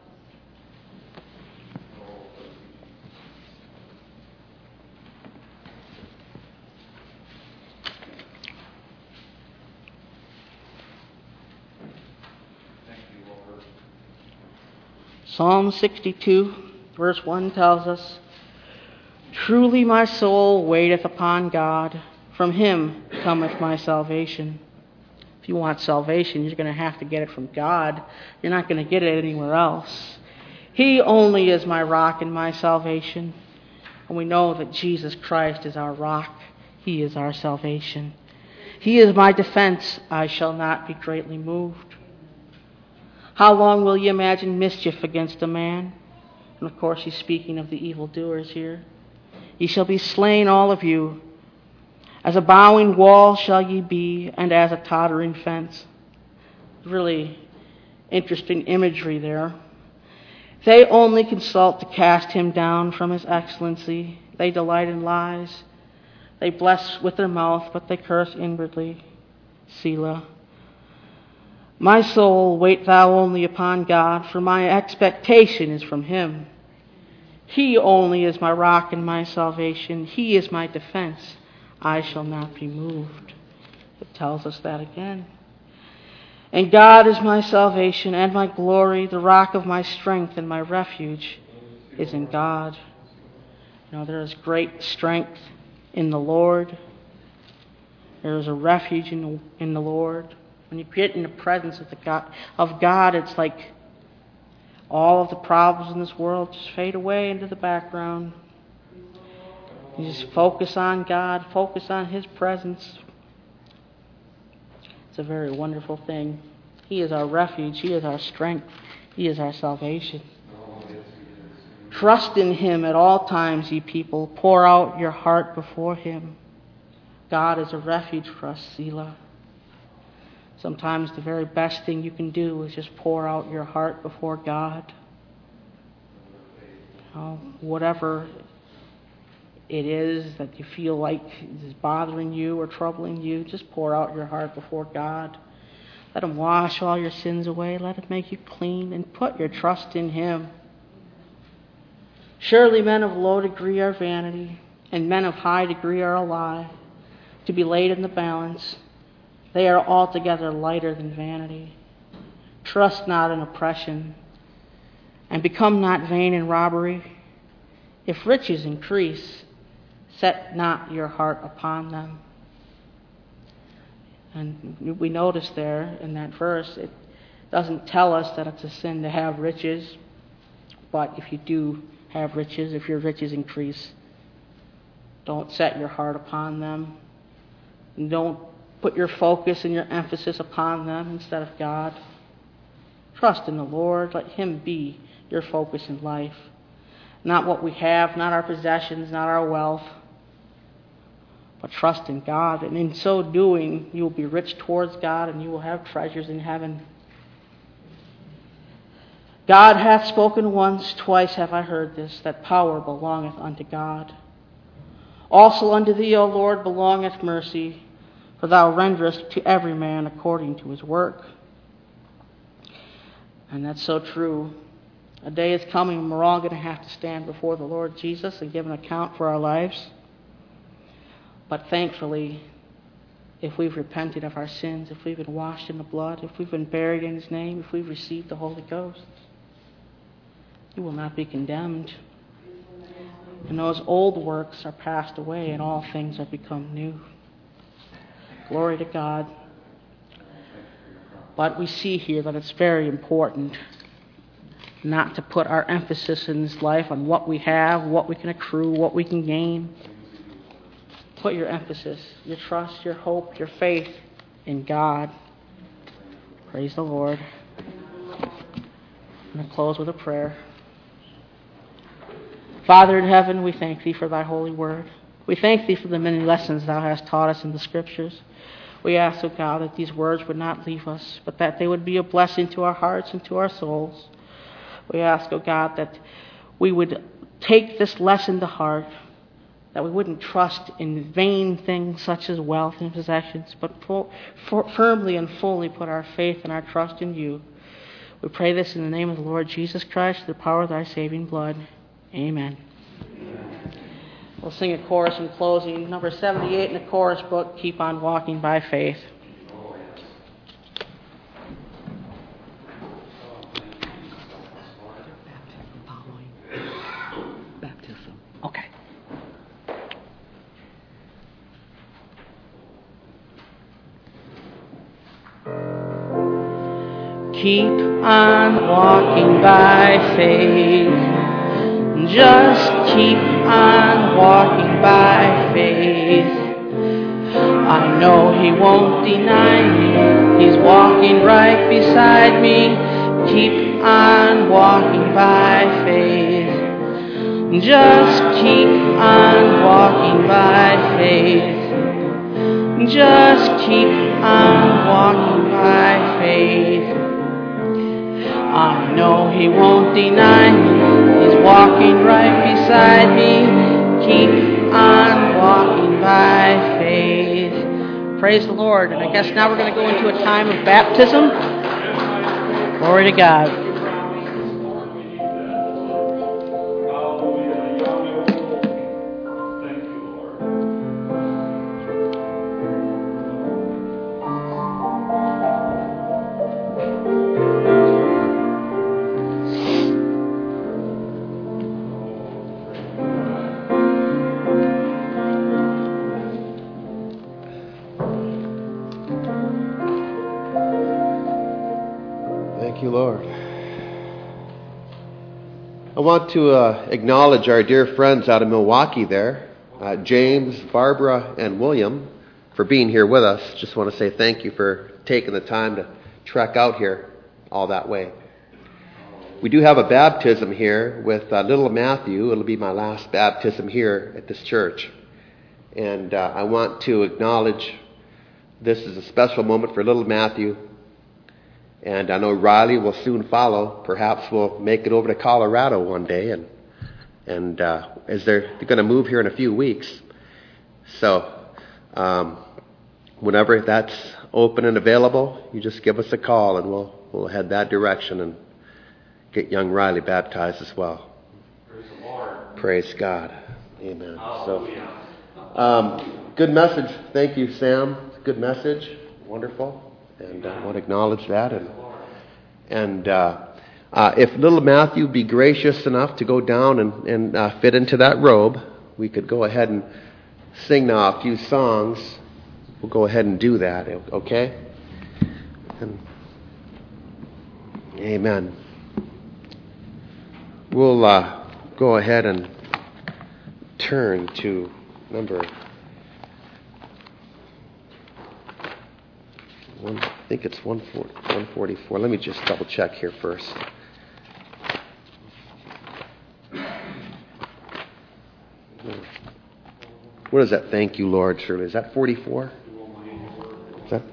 Psalm sixty-two, verse one tells us, "Truly my soul waiteth upon God, from him cometh my salvation." If you want salvation, you're going to have to get it from God. You're not going to get it anywhere else. He only is my rock and my salvation. And we know that Jesus Christ is our rock. He is our salvation. He is my defense. I shall not be greatly moved. How long will ye imagine mischief against a man? And of course he's speaking of the evildoers here. Ye shall be slain, all of you. As a bowing wall shall ye be, and as a tottering fence. Really interesting imagery there. They only consult to cast him down from his excellency. They delight in lies. They bless with their mouth, but they curse inwardly. Selah. My soul, wait thou only upon God, for my expectation is from him. He only is my rock and my salvation. He is my defense. I shall not be moved. It tells us that again. And God is my salvation and my glory, the rock of my strength and my refuge is in God. You know, there is great strength in the Lord. There is a refuge in the, in the Lord. When you get in the presence of, the God, of God, it's like all of the problems in this world just fade away into the background. You just focus on God, focus on his presence. It's a very wonderful thing. He is our refuge. He is our strength. He is our salvation. Trust in him at all times, ye people. Pour out your heart before him. God is a refuge for us, Selah. Sometimes the very best thing you can do is just pour out your heart before God. You know, whatever it is that you feel like is bothering you or troubling you, just pour out your heart before God. Let him wash all your sins away. Let him make you clean, and put your trust in him. Surely men of low degree are vanity, and men of high degree are a lie, to be laid in the balance. They are altogether lighter than vanity. Trust not in oppression, and become not vain in robbery. If riches increase, set not your heart upon them. And we notice there in that verse, it doesn't tell us that it's a sin to have riches, but if you do have riches, if your riches increase, don't set your heart upon them. And don't put your focus and your emphasis upon them instead of God. Trust in the Lord. Let him be your focus in life. Not what we have, not our possessions, not our wealth, but trust in God. And in so doing, you will be rich towards God, and you will have treasures in heaven. God hath spoken once, twice have I heard this, that power belongeth unto God. Also unto thee, O Lord, belongeth mercy, for thou renderest to every man according to his work. And that's so true. A day is coming when we're all going to have to stand before the Lord Jesus and give an account for our lives. But thankfully, if we've repented of our sins, if we've been washed in the blood, if we've been buried in his name, if we've received the Holy Ghost, you will not be condemned. And those old works are passed away, and all things are become new. Glory to God. But we see here that it's very important not to put our emphasis in this life on what we have, what we can accrue, what we can gain. Put your emphasis, your trust, your hope, your faith in God. Praise the Lord. I'm going to close with a prayer. Father in heaven, we thank thee for thy holy word. We thank thee for the many lessons thou hast taught us in the scriptures. We ask, O God, that these words would not leave us, but that they would be a blessing to our hearts and to our souls. We ask, O God, that we would take this lesson to heart, that we wouldn't trust in vain things such as wealth and possessions, but full, for, firmly and fully put our faith and our trust in you. We pray this in the name of the Lord Jesus Christ, the power of thy saving blood. Amen. We'll sing a chorus in closing. Number seventy-eight in the chorus book, Keep on Walking by Faith. Baptism. Okay. Keep on walking by faith. Just keep on walking by faith. I know he won't deny me. He's walking right beside me. Keep on walking by faith. Just keep on walking by faith. Just keep on walking by faith. I know he won't deny me. He's walking right beside me. Keep on walking by faith. Praise the Lord. And I guess now we're going to go into a time of baptism. Glory to God. I want to uh, acknowledge our dear friends out of Milwaukee there, uh, James, Barbara, and William, for being here with us. Just want to say thank you for taking the time to trek out here all that way. We do have a baptism here with uh, little Matthew. It'll be my last baptism here at this church. And uh, I want to acknowledge this is a special moment for little Matthew. And I know Riley will soon follow. Perhaps we'll make it over to Colorado one day. And and uh, as they're, they're going to move here in a few weeks. So um, whenever that's open and available, you just give us a call and we'll we'll head that direction and get young Riley baptized as well. Praise the Lord. Praise God. Amen. Hallelujah. So, um, good message. Thank you, Sam. Good message. Wonderful. And I want to acknowledge that. And and uh, uh, if little Matthew be gracious enough to go down and, and uh, fit into that robe, we could go ahead and sing now a few songs. We'll go ahead and do that, okay? And, amen. We'll uh, go ahead and turn to number... One, I think it's one forty-four. Let me just double check here first. What is that? Thank you, Lord, Shirley. Is that forty-four? Is that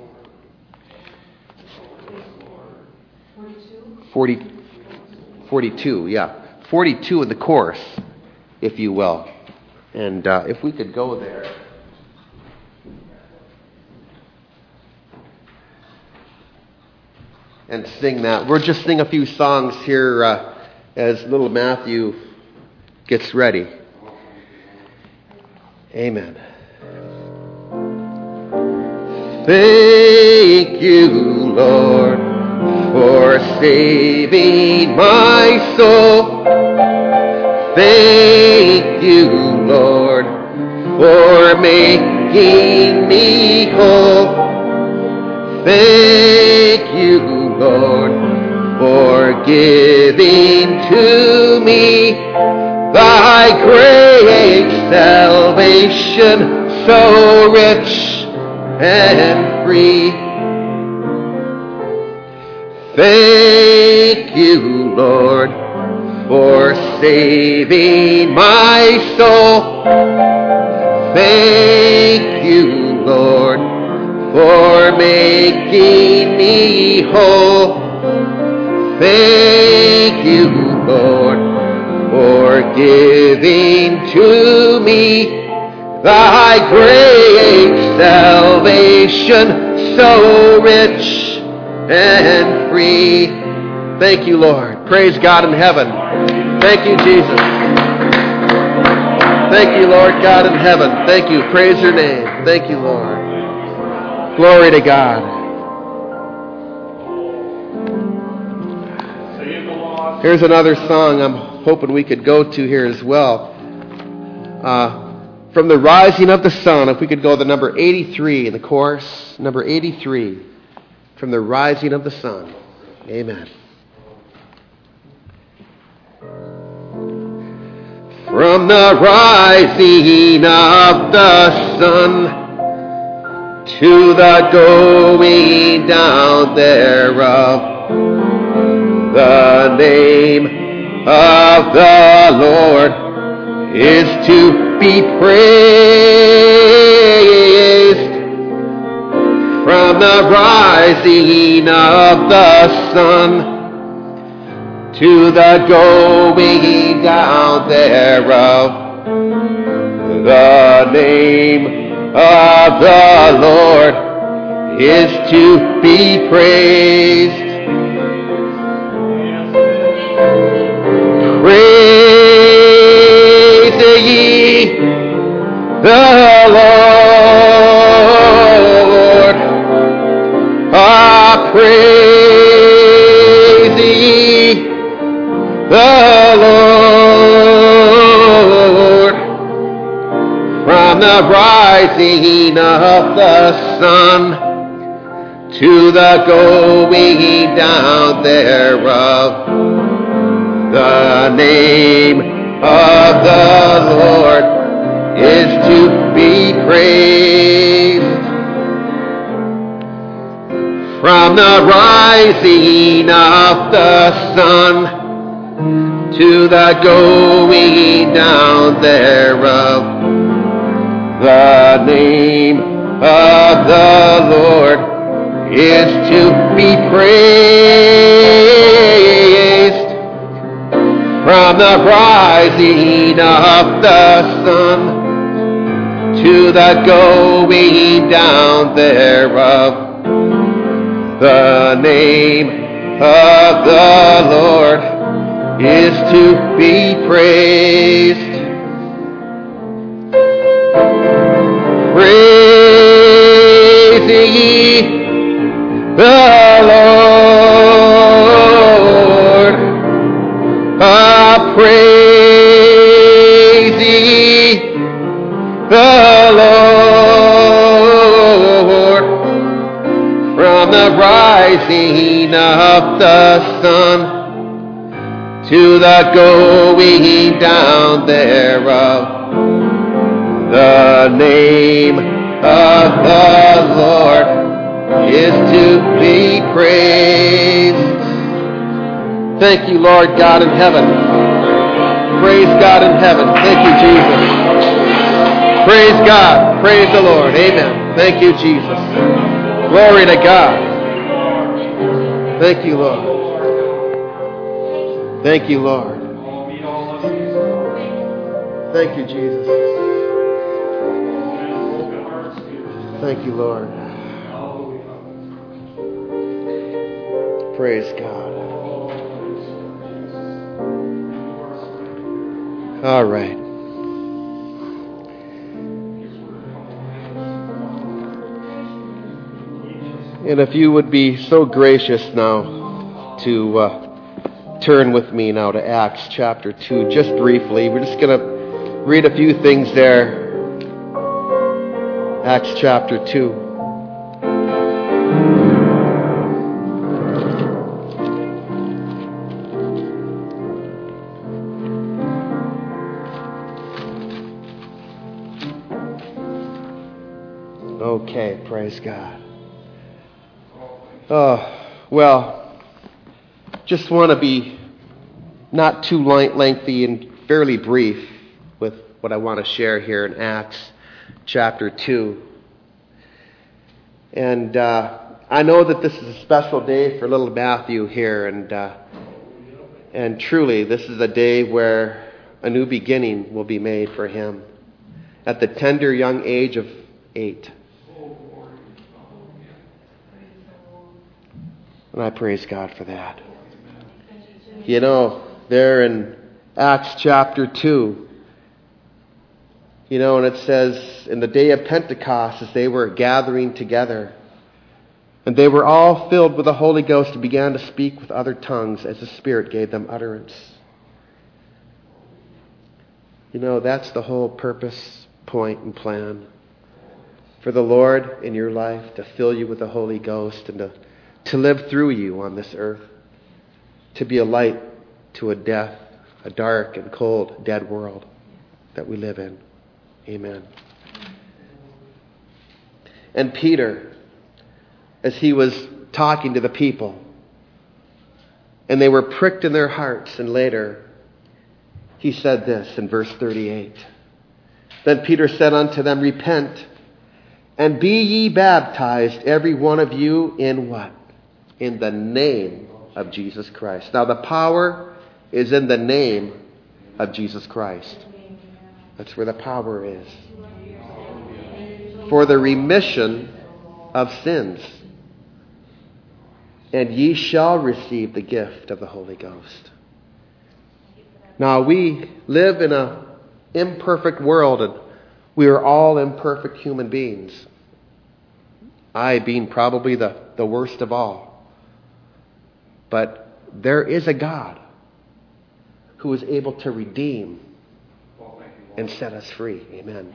forty, forty-two, yeah. forty-two in the chorus, if you will. And uh, if we could go there. And sing that. We'll just sing a few songs here uh, as little Matthew gets ready. Amen. Thank you, Lord, for saving my soul. Thank you, Lord, for making me whole. Thank you, Lord, for giving to me thy great salvation, so rich and free. Thank Thank you, Lord, for saving my soul. Thank you, Lord, for making me whole. Thank you, Lord, for giving to me thy great salvation, so rich and free. Thank you, Lord. Praise God in heaven. Thank you, Jesus. Thank you, Lord God in heaven. Thank you. Praise your name. Thank you, Lord. Glory to God. Here's another song I'm hoping we could go to here as well. Uh, from the Rising of the Sun, if we could go to number eighty-three in the chorus. Number eighty-three. From the Rising of the Sun. Amen. From the rising of the sun to the going down thereof, the name of the Lord is to be praised. From the rising of the sun to the going down thereof, the name of the Lord is to be praised. Praise ye the Lord. Ah, praise ye the Lord. From the rising of the sun to the going down thereof, the name of the Lord is to be praised. From the rising of the sun to the going down thereof, the name of the Lord is to be praised. From the rising of the sun to the going down thereof, the name of the Lord is to be praised. Praise ye the Lord. Ah, praise ye the Lord. From the rising of the sun to the going down thereof, the name of the Lord is to be praised. Thank you, Lord God in heaven. Praise God in heaven. Thank you, Jesus. Praise God. Praise the Lord. Amen. Thank you, Jesus. Glory to God. Thank you, Lord. Thank you, Lord. Thank you, Jesus. Thank you, Lord. Praise God. All right. And if you would be so gracious now to uh, turn with me now to Acts chapter two, just briefly. We're just going to read a few things there. Acts chapter two. Okay, praise God. Oh, well, just want to be not too lengthy and fairly brief with what I want to share here in Acts chapter two. And uh, I know that this is a special day for little Matthew here, and uh, and truly this is a day where a new beginning will be made for him at the tender young age of eight. And I praise God for that. You know, there in Acts chapter two, you know, and it says, in the day of Pentecost, as they were gathering together, and they were all filled with the Holy Ghost and began to speak with other tongues as the Spirit gave them utterance. You know, that's the whole purpose, point, and plan for the Lord in your life, to fill you with the Holy Ghost and to, to live through you on this earth, to be a light to a death, a dark and cold, dead world that we live in. Amen. And Peter, as he was talking to the people, and they were pricked in their hearts, and later he said this in verse thirty-eight. Then Peter said unto them, Repent, and be ye baptized, every one of you, in what? In the name of Jesus Christ. Now the power is in the name of Jesus Christ. That's where the power is. For the remission of sins. And ye shall receive the gift of the Holy Ghost. Now we live in an imperfect world, and we are all imperfect human beings. I being probably the, the worst of all. But there is a God who is able to redeem and set us free. Amen.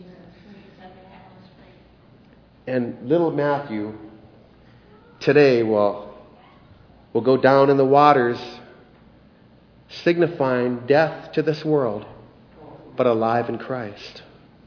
And little Matthew today will, will go down in the waters, signifying death to this world, but alive in Christ.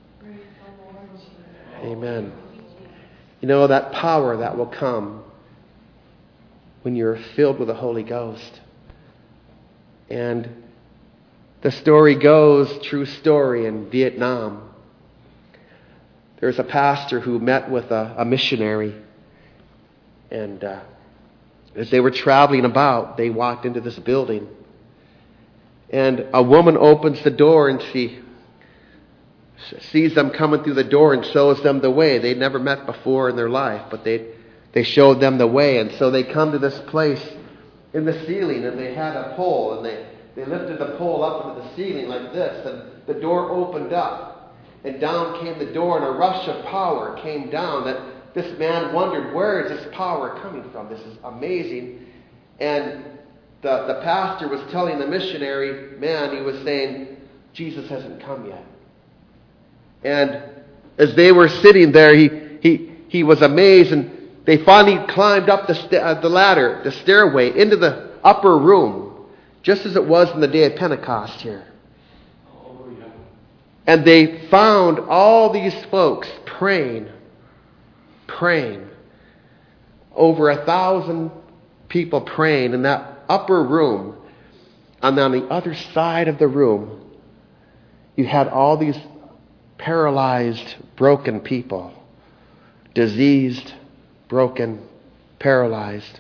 Amen. You know, that power that will come when you're filled with the Holy Ghost. And the story goes, true story, in Vietnam. There's a pastor who met with a, a missionary. And uh, as they were traveling about, they walked into this building. And a woman opens the door, and she sees them coming through the door and shows them the way. They'd never met before in their life, but they they showed them the way. And so they come to this place in the ceiling, and they had a pole, and they, they lifted the pole up into the ceiling like this, and the door opened up, and down came the door, and a rush of power came down that this man wondered, where is this power coming from? This is amazing. And the, the pastor was telling the missionary man, he was saying, Jesus hasn't come yet. And as they were sitting there, he he he was amazed, and they finally climbed up the st- uh, the ladder, the stairway, into the upper room, just as it was in the day of Pentecost here. And they found all these folks praying, praying. Over a thousand people praying in that upper room. And on the other side of the room, you had all these paralyzed, broken people. Diseased, broken, paralyzed.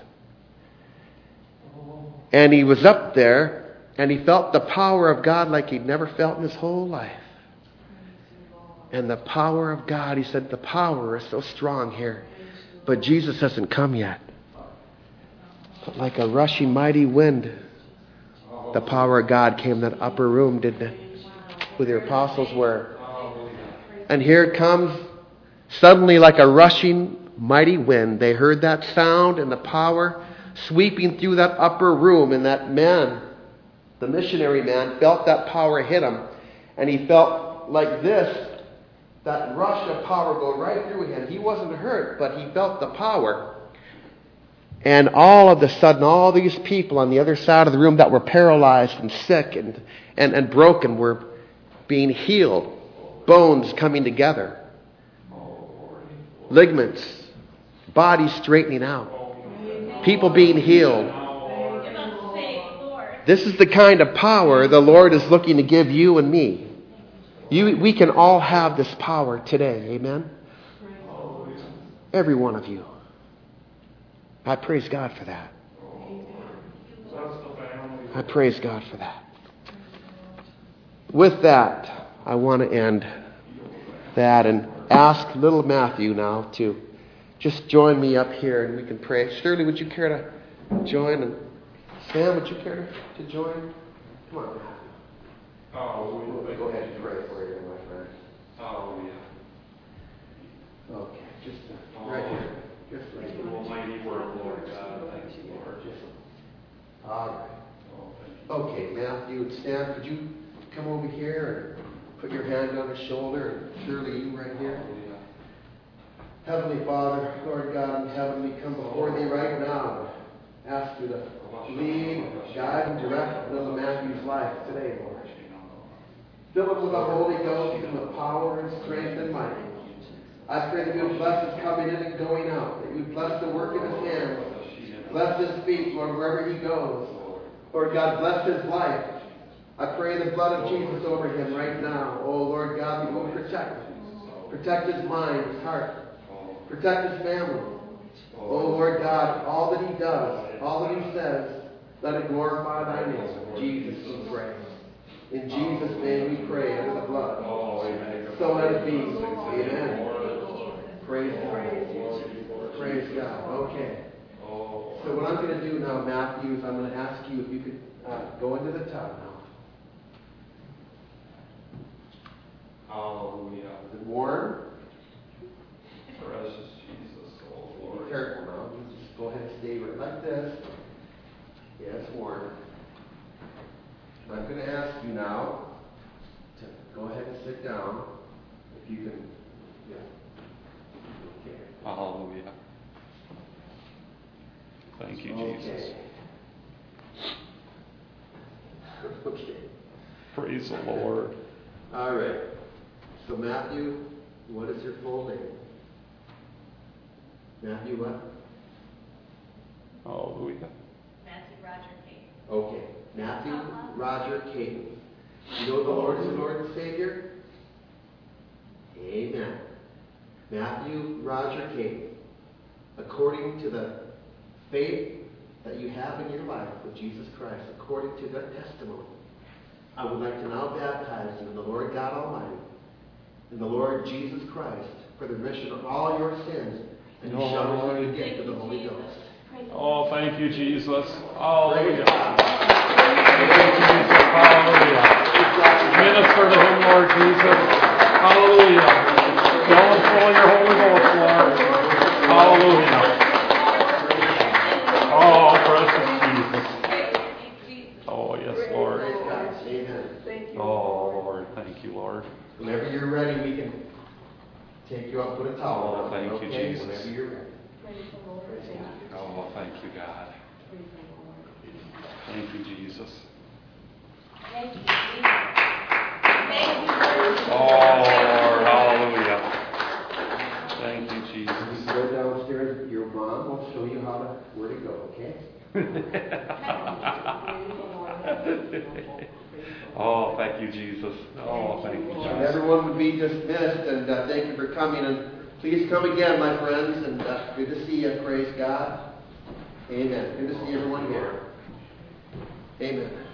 And he was up there, and he felt the power of God like he'd never felt in his whole life. And the power of God, he said, the power is so strong here. But Jesus hasn't come yet. But like a rushing mighty wind, the power of God came in that upper room, didn't it? Where the apostles were. And here it comes, suddenly like a rushing mighty wind. They heard that sound and the power sweeping through that upper room. And that man, the missionary man, felt that power hit him. And he felt like this, that rush of power go right through him. He wasn't hurt, but he felt the power. And all of a sudden, all these people on the other side of the room that were paralyzed and sick and, and, and broken were being healed. Bones coming together. Ligaments. Bodies straightening out. People being healed. This is the kind of power the Lord is looking to give you and me. You, we can all have this power today. Amen? Every one of you. I praise God for that. I praise God for that. With that, I want to end that and ask little Matthew now to just join me up here and we can pray. Shirley, would you care to join? And Sam, would you care to, to join? Come on, Matthew. Oh, Go ahead and pray for you, my friend. Oh, yeah. Okay, just uh, right here. Just right here. Almighty word, Lord God. Thank you, Lord. All right. Okay, Matthew and Stan, could you come over here and put your hand on his shoulder, and Shirley, you right here. Heavenly Father, Lord God in heaven, we come before Thee right now. Ask You to lead, guide, and direct little Matthew's life today, Lord. Fill him with the Holy Ghost and with power and strength and might. I pray that You would bless his coming in and going out, that You would bless the work of his hands, bless his feet, Lord, wherever he goes. Lord God, bless his life. I pray the blood of Jesus over him right now. Oh, Lord God, You will protect him. Protect his mind, his heart. Protect his family. Oh, Lord God, all that he does, all that he says, let it glorify Thy name. Jesus, we pray. In Jesus' name we pray under the blood. So let it be. Amen. Praise God. Praise God. Okay. So what I'm going to do now, Matthew, is I'm going to ask you if you could uh, go into the tub now. Hallelujah. Is it warm? Precious Jesus, oh Lord. Be careful now. You just go ahead and stay right like this. Yeah, it's warm. I'm going to ask you now to go ahead and sit down. If you can. Yeah. Okay. Hallelujah. Thank you, Jesus. Okay. Okay. Praise the Lord. All right. So Matthew, what is your full name? Matthew what? Hallelujah. Matthew Roger King. Okay. Matthew Roger King. You know the Lord is your Lord and Savior? Amen. Matthew Roger King. According to the faith that you have in your life with Jesus Christ, according to that testimony, I would like to now baptize you in the Lord God Almighty, in the Lord Jesus Christ, for the remission of all your sins, and you shall receive the gift of the Holy Ghost. Oh, thank you, Jesus. Hallelujah. Hallelujah. Minister to him, Lord Jesus. Hallelujah. Fill him full of your Holy Ghost, Lord. Hallelujah. Oh, precious Jesus. Oh, yes, Lord. Amen. Oh, Lord. Thank you, Lord. Whenever you're ready, we can take you up, put a towel Oh, on. thank you, Okay? Jesus. Whenever you're ready. Oh, thank you, God. Thank you, Jesus. Thank you, Jesus. Thank you, Oh, Lord. Hallelujah. Thank you, Jesus. Just go downstairs. Your mom will show you how to where to go. Okay? Oh, thank you, Jesus. Oh, thank you, And Jesus. everyone would be dismissed, and uh, thank you for coming. And please come again, my friends. And uh, good to see you. Praise God. Amen. Good to see everyone here. Amen.